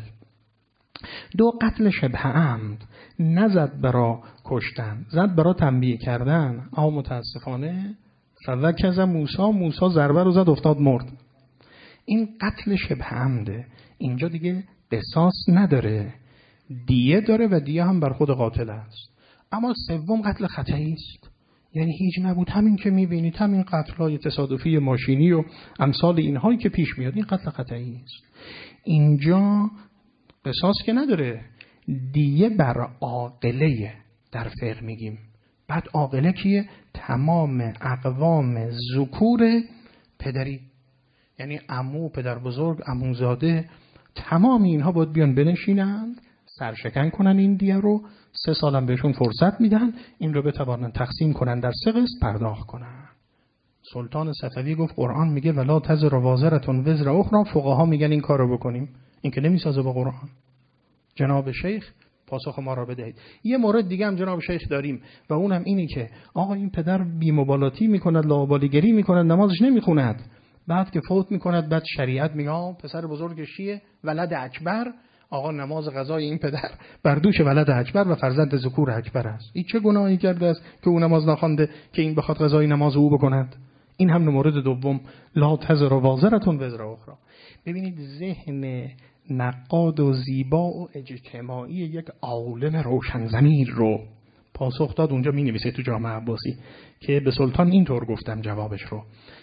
دو، قتل شبه عمد، نزد برا کشتن، زد برا تنبیه کردن، اما متاسفانه فوکز موسی ضربه رو زد افتاد مرد. این قتل شبه عمده. اینجا دیگه قصاص نداره، دیه داره و دیه هم بر خود قاتل است. اما سوم قتل خطایی است، یعنی هیچ نبود، همین که میبینید همین قتل‌های تصادفی ماشینی و امثال اینهایی که پیش میاد، این قتل خطایی است. اینجا قصاص که نداره، دیه بر عاقله در فقه میگیم. بعد عاقله کیه؟ تمام اقوام ذکور پدری، یعنی عمو، پدر بزرگ، عموزاده، تمام اینها باید بیان بنشینند سرشکن کنن این دیه رو. 3 سالم بهشون فرصت میدن این رو بتوانن تقسیم کنن در 3 قسط پرداخت کنن. سلطان صفوی گفت قرآن میگه ولا تزر وازرة وزر اخرى، فقها میگن این کارو بکنیم، این که نمیسازه با قرآن. جناب شیخ پاسخ ما را بدهید. یه مورد دیگه هم جناب شیخ داریم و اونم اینی که آقا این پدر بی‌مبالاتی میکند، لاابالیگری میکند، نمازش نمیخوند، بعد که فوت میکند بعد شریعت میگه پسر بزرگش چیه؟ ولد اکبر. آقا نماز قضای این پدر بر دوش ولد اکبر و فرزند ذکور اکبر است. این چه گناهی کرده است که او نماز نخوانده که این بخواد قضای نماز او بکند؟ این هم مورد دوم، لا تزر وازرة وزر اخرى. ببینید ذهن نقاد و زیبا و اجتماعی یک عالم روشن ضمیر رو پاسخ داد. اونجا می نویسه تو جامع عباسی که به سلطان اینطور گفتم جوابش رو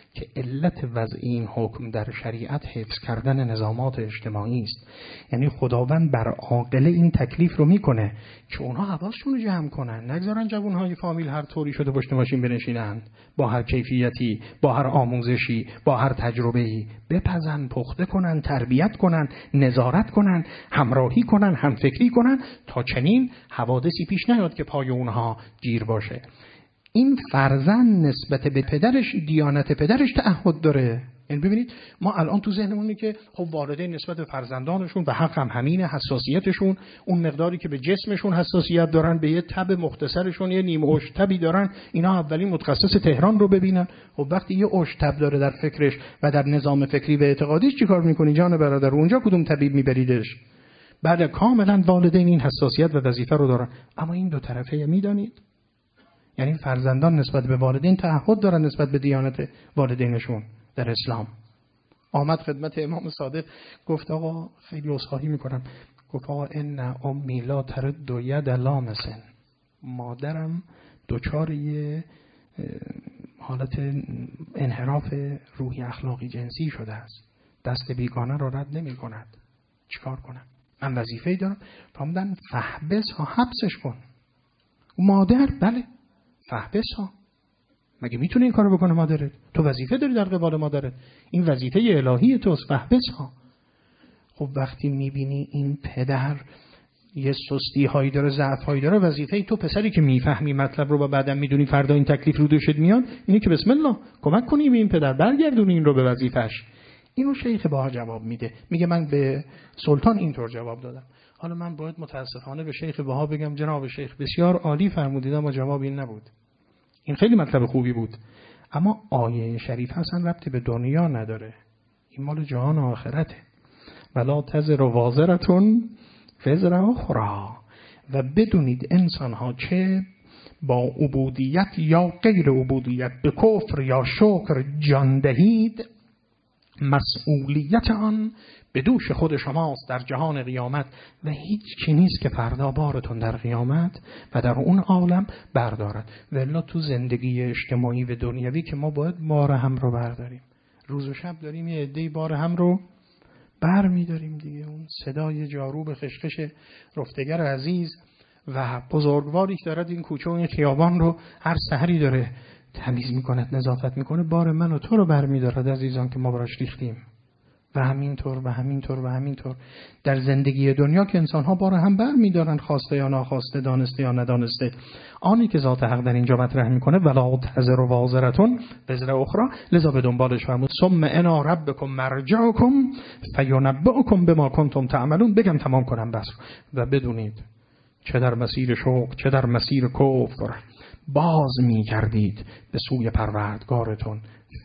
که علت وضع این حکم در شریعت حفظ کردن نظامات اجتماعی است. یعنی خداوند بر عاقله این تکلیف رو میکنه که اونها حواسشون رو جمع کنن، نگذارن جوانهای فامیل هر طوری شده پشت ماشین بنشینن، با هر کیفیتی، با هر آموزشی، با هر تجربه‌ای، بپزن، پخته کنن، تربیت کنن، نظارت کنن، همراهی کنن، همفکری کنن تا چنین حوادثی پیش نیاد که پای اونها گیر باشه. این فرزند نسبت به پدرش، دیانت پدرش تعهد داره. یعنی ببینید ما الان تو ذهنمونه که خب والدین نسبت به فرزندانشون و حق هم همینه، حساسیتشون اون مقداری که به جسمشون حساسیت دارن، به یه تب مختصرشون یه نیم اوش تبی دارن، اینا اولین متخصص تهران رو ببینن. خب وقتی یه اوش تب داره در فکرش و در نظام فکری و اعتقادیش چیکار میکنی جان برادر؟ اونجا کدوم طبیب میبریدش؟ بعد کاملا والدین این حساسیت و وظیفه رو دارن. اما این دو طرفه میدانید، یعنی فرزندان نسبت به والدین تعهد دارن نسبت به دیانت والدینشون. در اسلام آمد خدمت امام صادق گفت آقا خیلی عذرخواهی میکنم، گفت آقا ان امی لا ترد ید لامسن، مادرم دچار یه حالت انحراف روحی اخلاقی جنسی شده است، دست بیگانه را رد نمی کند، چیکار کنم؟ من وظیفه‌ای دارم. فرمودن فحبس ها، حبسش کن. مادر بله فحبس ها، مگه میتونه این کارو بکنه مادرت؟ تو وظیفه داری در قبال مادرت، این وظیفه الهی توست، فحبس ها. خب وقتی میبینی این پدر یه سستی هایی داره، ضعف هایی داره، وظیفه تو پسری که میفهمی مطلب رو و بعدم میدونی فردا این تکلیف رو دوشت میاد، اینی که بسم الله کمک کنی به این پدر، برگردونی این رو به وظیفش. اینو شیخ باها جواب میده، میگه من به سلطان اینطور جواب دادم. حالا من باید متاسفانه به شیخ باها بگم جناب شیخ بسیار عالی فرمودید، اما جواب این نبود. این خیلی مطلب خوبی بود، اما آیه شریف اصلا ربطی به دنیا نداره، این مال جهان و آخرته. ولا تزر وازرتون وزر اخرى. و بدونید انسان ها چه با عبودیت یا غیر عبودیت، به کفر یا شکر جان دهید، مسئولیت آن به دوش خود شماست در جهان قیامت و هیچ چی نیست که فردا بارتون در قیامت و در اون عالم بردارد. ولی تو زندگی اجتماعی و دنیوی که ما باید بار هم رو برداریم، روز و شب داریم یه عده‌ای بار هم رو بر می‌داریم دیگه. اون صدای جاروب خشخش رفتگر عزیز و بزرگواری که دارد این کوچه و این خیابان رو هر سحری داره تمیز میکنه، نظافت میکنه، بار من و تو رو برمیدارد عزیزان که ما براش ریختیم. و همینطور و همینطور و همینطور در زندگی دنیا که انسان ها بار هم برمیدارن، خواسته یا ناخواسته، دانسته یا ندانسته. آنی که ذات حق در اینجا مطرح میکنه ولا تزر وازرتون وزر اخرى، لذا به دنبالش فرمود ثم انا ربکم مرجعکم فینبئکم بما کنتم تعملون. بگم تمام کنم بس. و بدونید چه در مسیر شوق چه در مسیر کفر باز می‌گردید به سوی پروردگارتون،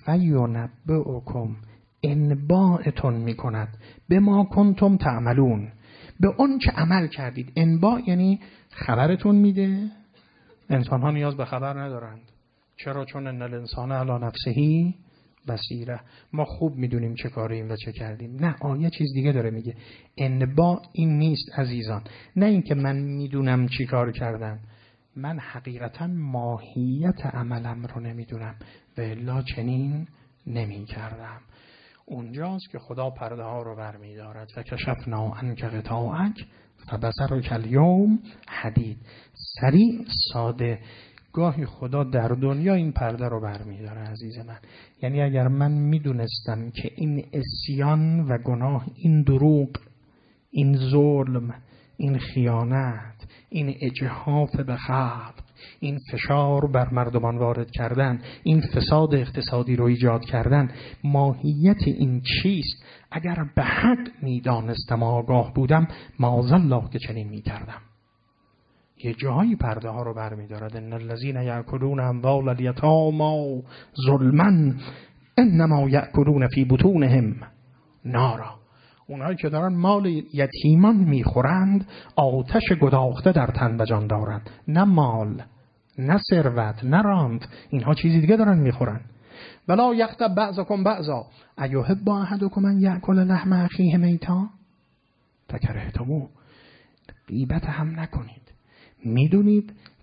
فینبئکم انباءتون می‌کند به ما کنتم تعملون، به اون چه عمل کردید. انباء یعنی خبرتون میده. انسان ها نیاز به خبر ندارند. چرا؟ چون ان الانسان علی نفسه بصیره. ما خوب میدونیم چه کاریم و چه کردیم. نه، آیه چیز دیگه داره میگه. انباء این نیست عزیزان، نه اینکه من میدونم چی کار کردم، من حقیقتا ماهیت عملم رو نمیدونم و الا چنین نمی کردم. اونجاست که خدا پرده ها رو برمیدارد و کشفنا عنک غطاءک فبصرک الیوم حدید. سریع ساده. گاهی خدا در دنیا این پرده رو برمیداره عزیز من. یعنی اگر من میدونستم که این عصیان و گناه، این دروغ، این ظلم، این خیانت، این اجحاف به خلق، این فشار بر مردمان وارد کردن، این فساد اقتصادی رو ایجاد کردن، ماهیت این چیست، اگر به حق میدانستم آگاه بودم معاذالله که چنین میکردم. یه جایی پرده ها رو برمیدارد. ان الذین یأکلون اموال الیتامی ظلما انما یأکلون فی بطونهم نارا. اونایی که دارن مال یتیمان میخورند آتش گداخته در تن و جان دارند. نه مال، نه ثروت، نه رانت، اینها چیزی دیگه دارن میخورن. ولا یغتب بعضکم بعضا ایحب احدکم ان یأکل لحم اخیه میتا فکرهتموه. غیبت هم نکنید. میدونید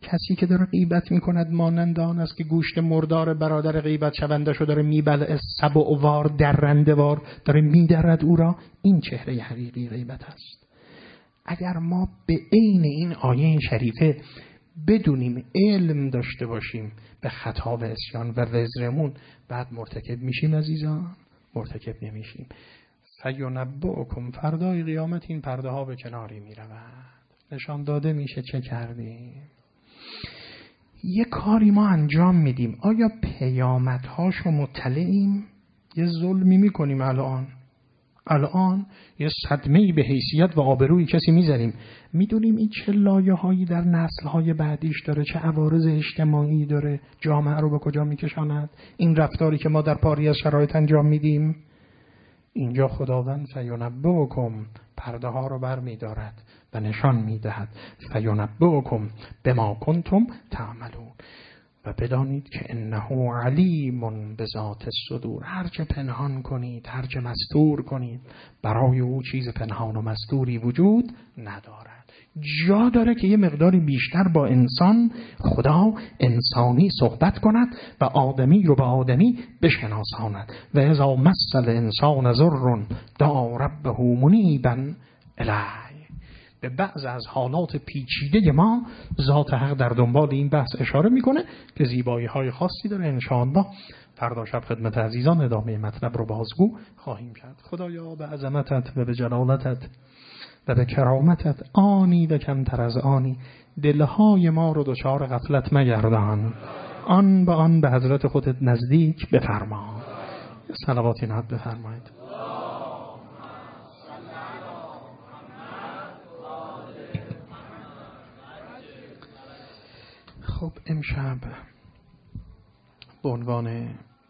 کسی که داره غیبت میکند مانند آن است که گوشت مردار برادر غیبت شونده شو داره میبلعه سبعوار درنده وار داره میدرد او را. این چهره حقیقی غیبت است. اگر ما به عین این آیه شریفه بدونیم، علم داشته باشیم به خطا و عصیان و وزرمون، بعد مرتکب میشیم عزیزان؟ مرتکب نمیشیم. فینبؤکم، فردای قیامت این پرده ها به کناری میرود، نشان داده میشه چه کردیم. یه کاری ما انجام میدیم، آیا پیامت هاشو مطلعیم؟ یه ظلمی میکنیم الان یه صدمه‌ای به حیثیت و آبروی کسی میزنیم، میدونیم این چه لایه‌هایی در نسل‌های بعدیش داره، چه عوارض اجتماعی داره، جامعه رو به کجا میکشاند این رفتاری که ما در پاری از شرایط انجام میدیم. اینجا خداوند فینبؤکم پرده ها رو بر می‌دارد و نشان می‌دهد. فینبؤکم بما کنتم تعملون، و بدانید که انه علیم بذات الصدور. هرچه پنهان کنید، هرچه مستور کنید، برای او چیز پنهان و مستوری وجود ندارد. جا داره که یه مقداری بیشتر با انسان، خدا انسانی صحبت کند و آدمی رو به آدمی بشناساند. و اذا مس الانسان ضر دعا ربه منیبا الیه. به بعض از حالات پیچیده ما ذات حق در دنبال این بحث اشاره میکنه که زیبایی های خاصی داره. انشاءالله فردا شب خدمت عزیزان ادامه مطلب رو بازگو خواهیم کرد. خدایا به عظمتت و به جلالتت و به کرامتت آنی و کمتر از آنی دلهای ما رو دچار غفلت مگردان، آن به آن به حضرت خودت نزدیک بفرما. صلواتی نهاد بفرمایید. خب امشب به عنوان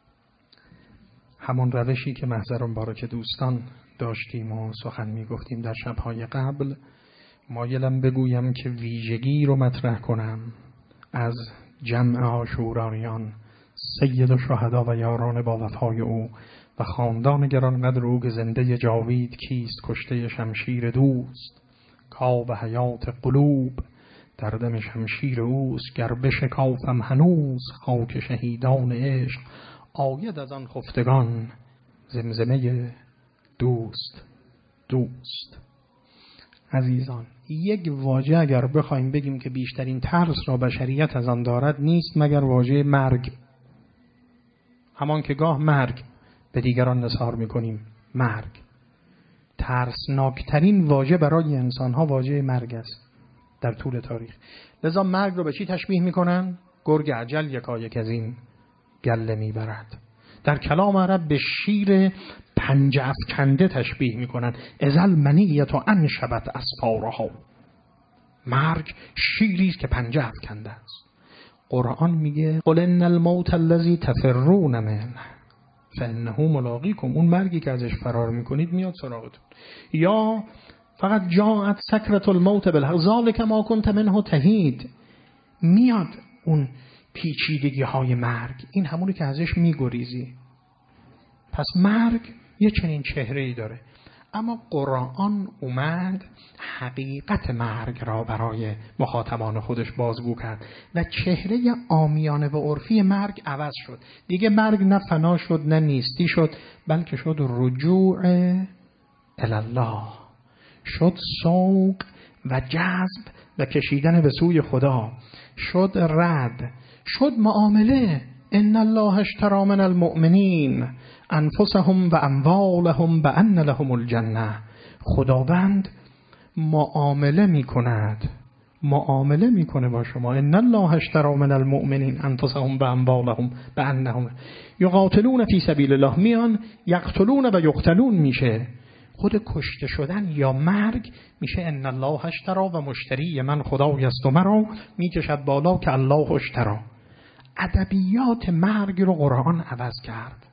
همون روشی که محضر مبارک دوستان داشتیم و سخن می گفتیم در شبهای قبل، مایلم بگویم که ویژگی رو مطرح کنم از جمع عاشورانیان، سید الشهدا و یاران با وفای او و خاندان گرانقدر او که زنده جاوید کیست، کشته شمشیر دوست، کاو حیات قلوب در دم شمشیر اوست، گر بشکافم هنوز خاک شهیدان عشق، آید از آن خفتگان زمزمه دوست دوست. عزیزان، یک واژه اگر بخوایم بگیم که بیشترین ترس را بشریت از آن دارد نیست مگر واژه مرگ. همان که گاه مرگ به دیگران نثار میکنیم، مرگ. ترسناکترین واژه برای انسانها واژه مرگ است در طول تاریخ. لذا مرگ رو به چی تشبیه میکنن؟ گرگ عجل یکایک از این گله میبرد. در کلام عرب به شیر پنجه افکنده تشبیه میکنن. ازل منیت و انشبت اسفارها. مرگ شیری است که پنجه افکنده است. قرآن میگه قل ان الموت الذی تفرون منه فانه ملاقیکم. اون مرگی که ازش فرار میکنید میاد سراغتون. یا فقط جاءت سکرة الموت بالحق ذلک ما کنت منه تحید. میاد اون پیچیدگی های مرگ، این همونی که ازش میگریزی. پس مرگ یه چنین چهره‌ای داره. اما قرآن اومد حقیقت مرگ را برای مخاطبان خودش بازگو کرد و چهره عامیانه و عرفی مرگ عوض شد. دیگه مرگ نه فنا شد نه نیستی شد، بلکه شد رجوع الله، شد سوق و جذب و کشیدن به سوی خدا، شد رد، شد معامله. ان الله اشتری من المؤمنین انفسهم و اموالهم بان لهم الجنه. خداوند معامله میکنه با شما. ان الله اشتری من المؤمنین انفسهم و اموالهم بانهم یقاتلون فی سبیل الله. میان یقتلون و یقتلون میشه. خود کشته شدن یا مرگ میشه ان الله اشتری و مشتری من خدای است و مرا میکشد بالا که الله اشتری. ادبیات مرگ رو قرآن عوض کرد.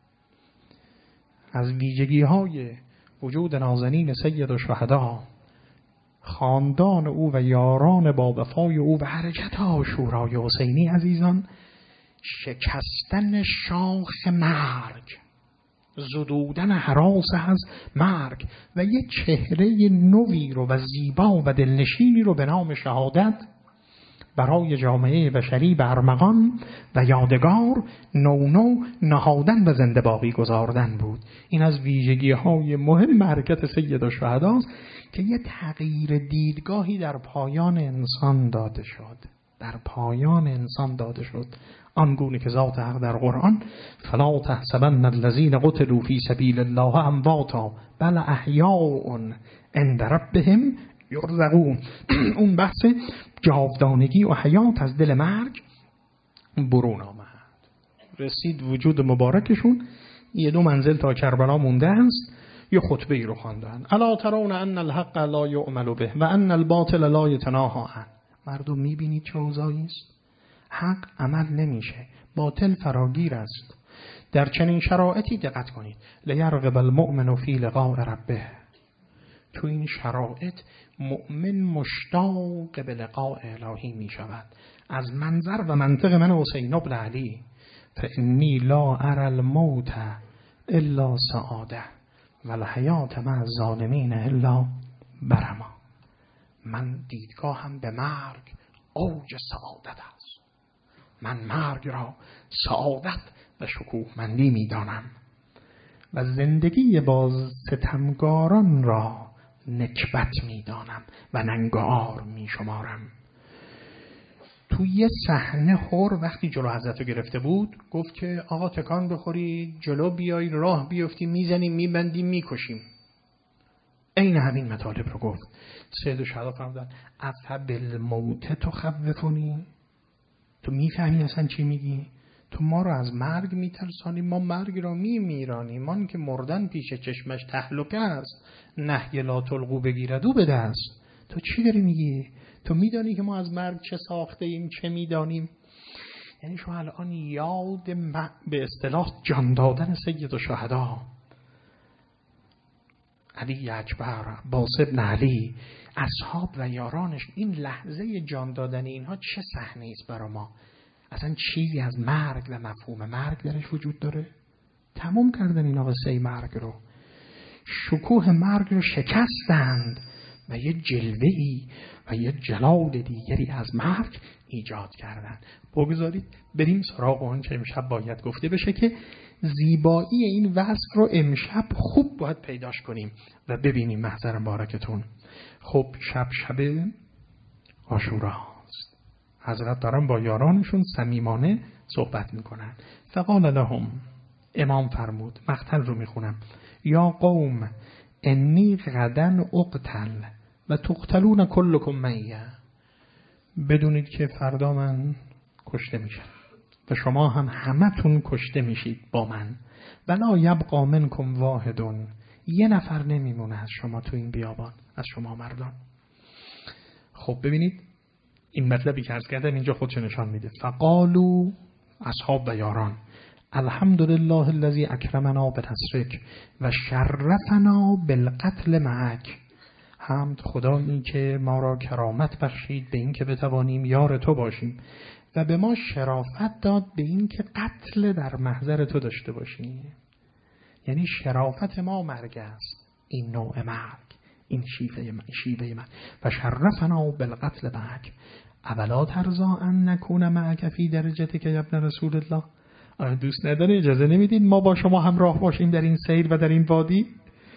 از ویژگی های وجود نازنین سید الشهدا، خاندان او و یاران با وفای او و حرکت عاشورای حسینی عزیزان، شکستن شاخ مرگ، زدودن هراس از مرگ و یک چهره نوی رو و زیبا و دلنشینی رو به نام شهادت برای جامعه بشری برمغان و یادگار نو نهادن و زنده باقی گذاردن بود. این از ویژگی‌های مهم حرکت سیدالشهدا است که یه تغییر دیدگاهی در پایان انسان داده شد. در پایان انسان داده شد، آنگونه که ذات حق در قرآن فلا تحسبن الذین قتلوا فی سبیل الله امواتا بل احیاء عند ربهم یرزقون. اون بحث جاودانگی و حیات از دل مرگ برون آمد، رسید وجود مبارکشون. یه 2 منزل تا کربلا مونده است. یه خطبه ای رو خواندن: الا ترون ان الحق لا یعمل به و ان الباطل لا یتناهی عنه. مردم میبینید چه اوضاعی است؟ حق عمل نمیشه، باطل فراگیر است. در چنین شرایطی دقت کنید: لیرغب المؤمن فی لقاء ربه. تو این شرایط مؤمن مشتاق به لقاء الهی می شود. از منظر و منطق من حسین بن علی: فانی لا اری الموت الا سعاده و الحیات مع الظالمین الا برما. من دیدگاهم به مرگ اوج سعادت است. من مرگ را سعادت و شکوهمندی می دانم و زندگی با ستمگاران را نکبت می دانم و ننگار می شمارم. توی یه صحنه هور وقتی جلو حضرت رو گرفته بود گفت که آقا تکان بخوری، جلو بیای، راه بیفتی، میزنیم، میبندیم، میکشیم. این همین مطالب رو گفت. سیدالشهدا فرمودن: افبالموت تخوفونی؟ تو میفهمی اصلا چی میگی؟ تو ما رو از مرگ میترسانی، ما مرگ را میمیرانیم. من که مردن پیش چشمش تهلکه است، نهی لا تلقوا بگیردو به دست. تو چی داری میگی؟ تو میدانی که ما از مرگ چه ساخته ایم، چه میدانیم؟ یعنی شما الان یاد به اصطلاح جان دادن سیدالشهدا علی اکبر، عباس ابن علی، اصحاب و یارانش، این لحظه جان دادن اینها چه صحنه است برای ما؟ اصلا چیزی از مرگ و مفهوم مرگ درش وجود داره؟ تمام کردن اینا قصه مرگ رو، شکوه مرگ رو شکستند و یه جلوه‌ای و یه جلال دیگری از مرگ ایجاد کردن. بگذارید بریم سراغ اون که امشب باید گفته بشه که زیبایی این وصف رو امشب خوب باید پیداش کنیم و ببینیم. محضر مبارکتون. خب شب عاشورا است. حضرت دارن با یارانشون صمیمانه صحبت میکنن. فقال لهم، امام فرمود، مقتل رو میخونم: یا قوم انی غدا اقتل و تقتلون کلکم معیه. بدونید که فردا من کشته میشم و شما هم همتون کشته میشید با من. ولا یبقى منکم واحدون، یه نفر نمیمونه از شما تو این بیابان، از شما مردان. خب ببینید این مطلبی که عرض کردم اینجا خودش نشان میده. فقالو، اصحاب و یاران: الحمدلله الذی اکرمنا بنصرک و شرفنا بالقتل معک. حمد خدایی که ما را کرامت بخشید به این که بتوانیم یار تو باشیم و به ما شرافت داد به این که قتل در محضر تو داشته باشیم. یعنی شرافت ما مرگ است، این نوع مرگ، این شیوه مرگ. و شرفنا بالقتل معک اولا ترضا ان نکون معک فی درجتک یا ابن رسول الله. آیا دوست نداری، اجازه نمیدید ما با شما همراه باشیم در این سیر و در این وادی؟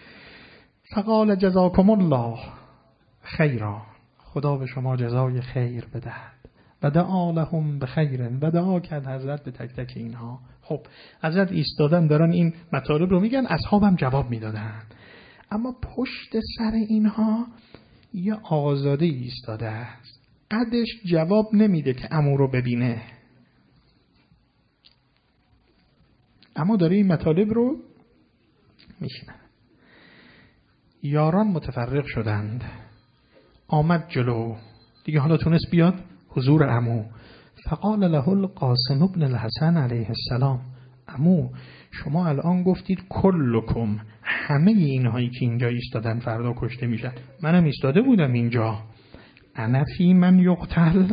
فقال جزاکم الله خیرا، خدا به شما جزای خیر بدهد. و دعا لهم بخیر، و دعا کرد حضرت به تک تک اینها. خب حضرت ایستادن دارن این مطالب رو میگن، اصحابم جواب میدادن. اما پشت سر اینها یه آزاده ایستاده است، قدش جواب نمیده که عمو رو ببینه، اما داره این مطالب رو میشنه. یاران متفرق شدند، آمد جلو دیگه، حالا تونست بیاد حضور عمو. فقال له القاسم ابن الحسن علیه السلام: عمو شما الان گفتید کلکم، همه اینهایی که اینجا ایستادن فردا کشته میشن، منم ایستاده بودم اینجا، انا فی من یقتل،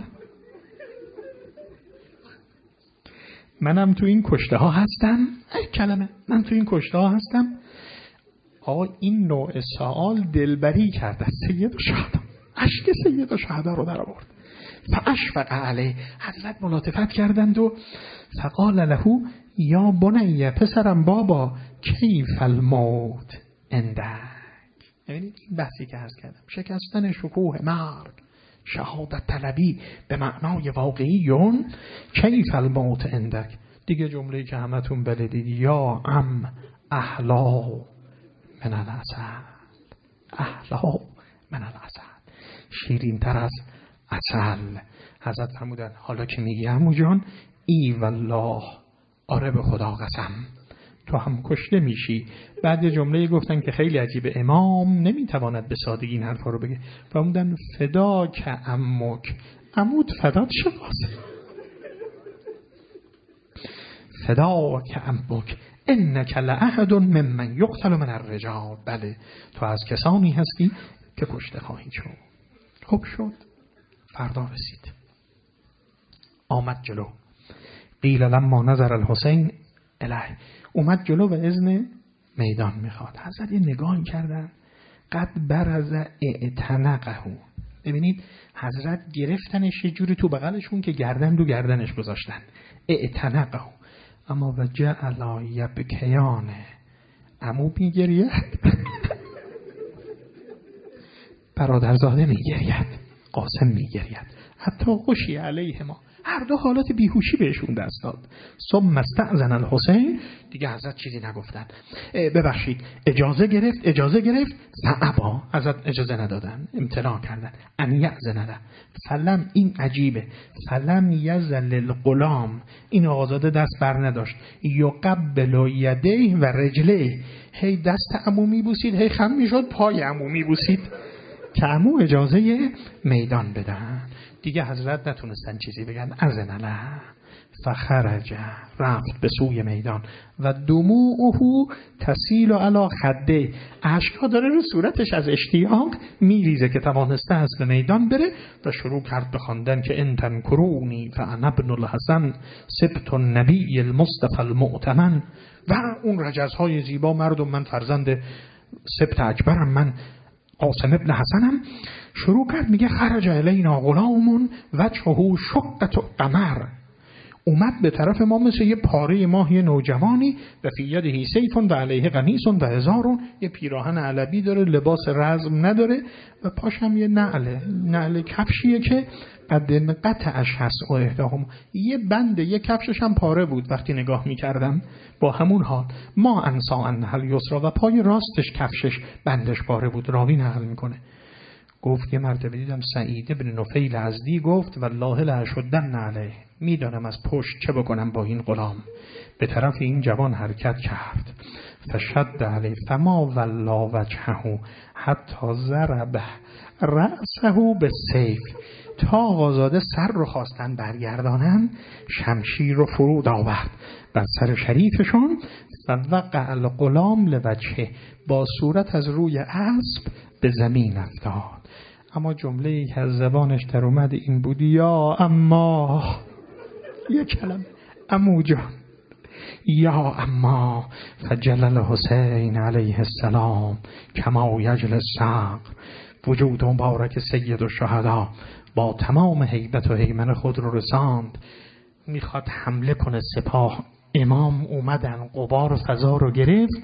منم تو این کشته ها هستم. کلمه من تو این کشته ها هستم. آقا این نوع سوال دلبری کرد از سیدالشهدا، اشک سیدالشهدا رو در آورد. فاشفق علیه، حضرت ملاطفت کردند و فقال له یا بنی، پسرم بابا، کیف الموت عندک. ببینید این بحثی که عرض کردم، شکستن شکوه مرگ، شهادت طلبی به معنای واقعیون، کیف الموت عندک. دیگه جمله‌ای که همتون بلدید، یا ام احلا من العسل، احلا من العسل، شیرین تر از عسل. حضرت فرمودن حالا که میگی عمو جان، ای والله، آره به خدا قسم، تو هم کشته میشی. بعد یه جمله گفتن که خیلی عجیبه، امام نمیتواند به سادگی این حرفا رو بگه. فرمودن فدا که عمک، عمود فدات شبازه، فدا که عمک انک لأحد ممن یقتل من الرجال. بله تو از کسانی هستی که کشته خواهی شد. خب شد، فردا رسید، آمد جلو. قیل لما نظر الحسین الیه، اومد جلو و اذن میدان میخواد. حضرت یه نگاه کردن، قد برز اعتنقه. ببینید حضرت گرفتنش یه جوری تو بغلشون که گردن رو گردنش گذاشتن، اعتنقه. اما و جعل یبکیانه، عمو میگرید، برادرزاده میگرید، قاسم میگرید، حتی غشی علیه ما، هر دو حالت بیهوشی بهشون دست داد. ثم استأذن الحسین، دیگه حضرت چیزی نگفتن. ببخشید، اجازه گرفت فابا، حضرت اجازه ندادن، امتناع کردن. ان یأذن له، فلم، این عجیبه، فلم یزل الغلام، این آقازاده دست بر نداشت، یقبل یدیه و رجلیه، هی دست عمو میبوسید، هی خم میشد پای عمو میبوسید که عمو اجازه میدان بدن. دیگه حضرت نتونستن چیزی بگن. اذن له فخرج، رفت به سوی میدان و دموعه تسیل علی خده، اشک‌ها داره رو صورتش از اشتیاق میریزه که توانسته از به میدان بره و شروع کرد به خواندن که ان تنکرونی فانا ابن الحسن سبط النبی المصطفى المؤتمن. و اون رجزهای زیبا، مردم من فرزند سبط اکبرم، من قاسم ابن حسنم. شروع کرد میگه خرج الینا غلام وجهه شقة قمر، اومد به طرف ما مثل یه پاره ماه، یه نوجوانی، و فی یده سیف و علیه قمیص و هزار، یه پیراهن علبی داره، لباس رزم نداره و پاش هم یه نعل کفشیه که قد قطعش هست و اهداهم، یه بنده، یه کفشش هم پاره بود. وقتی نگاه میکردم با همون حال، ما انسا انحل یسرا، و پای راستش کفشش بندش پاره بود. راوی نقل میکنه، گفت یه مرتبه دیدم سعید بن نفیل ازدی گفت والله لاشدن علیه، میدانم از پشت چه بکنم با این غلام. به طرف این جوان حرکت کرد، فشد علیه فما ولا وجهه حتی ضرب رأسه بالسیف، تا آقازاده سر رو خواستن برگردانن، شمشیر رو فرود آورد بر سر شریفشون و وقع الغلام لوجهه، با صورت از روی اسب به زمین افتاد. اما جمله‌ای که از زبانش در اومد این بود، یا اما، یک کلمه، عمو جان، یا اما فجلل حسین علیه السلام کما یجلس صقر، وجود مبارک سید الشهدا با تمام هیبت و هیمنه خود رو رساند. میخواد حمله کنه سپاه، امام اومدن، غبار فضا رو گرفت،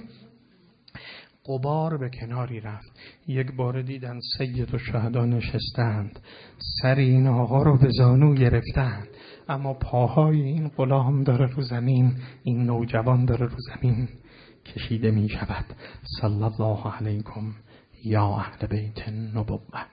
غبار به کناری رفت. یک بار دیدن سید الشهدا نشستند، سر این آقا رو به زانو گرفتند، اما پاهای این غلام داره رو زمین، این نوجوان داره رو زمین کشیده می شود. صلی الله علیکم یا اهل بیت النبوة.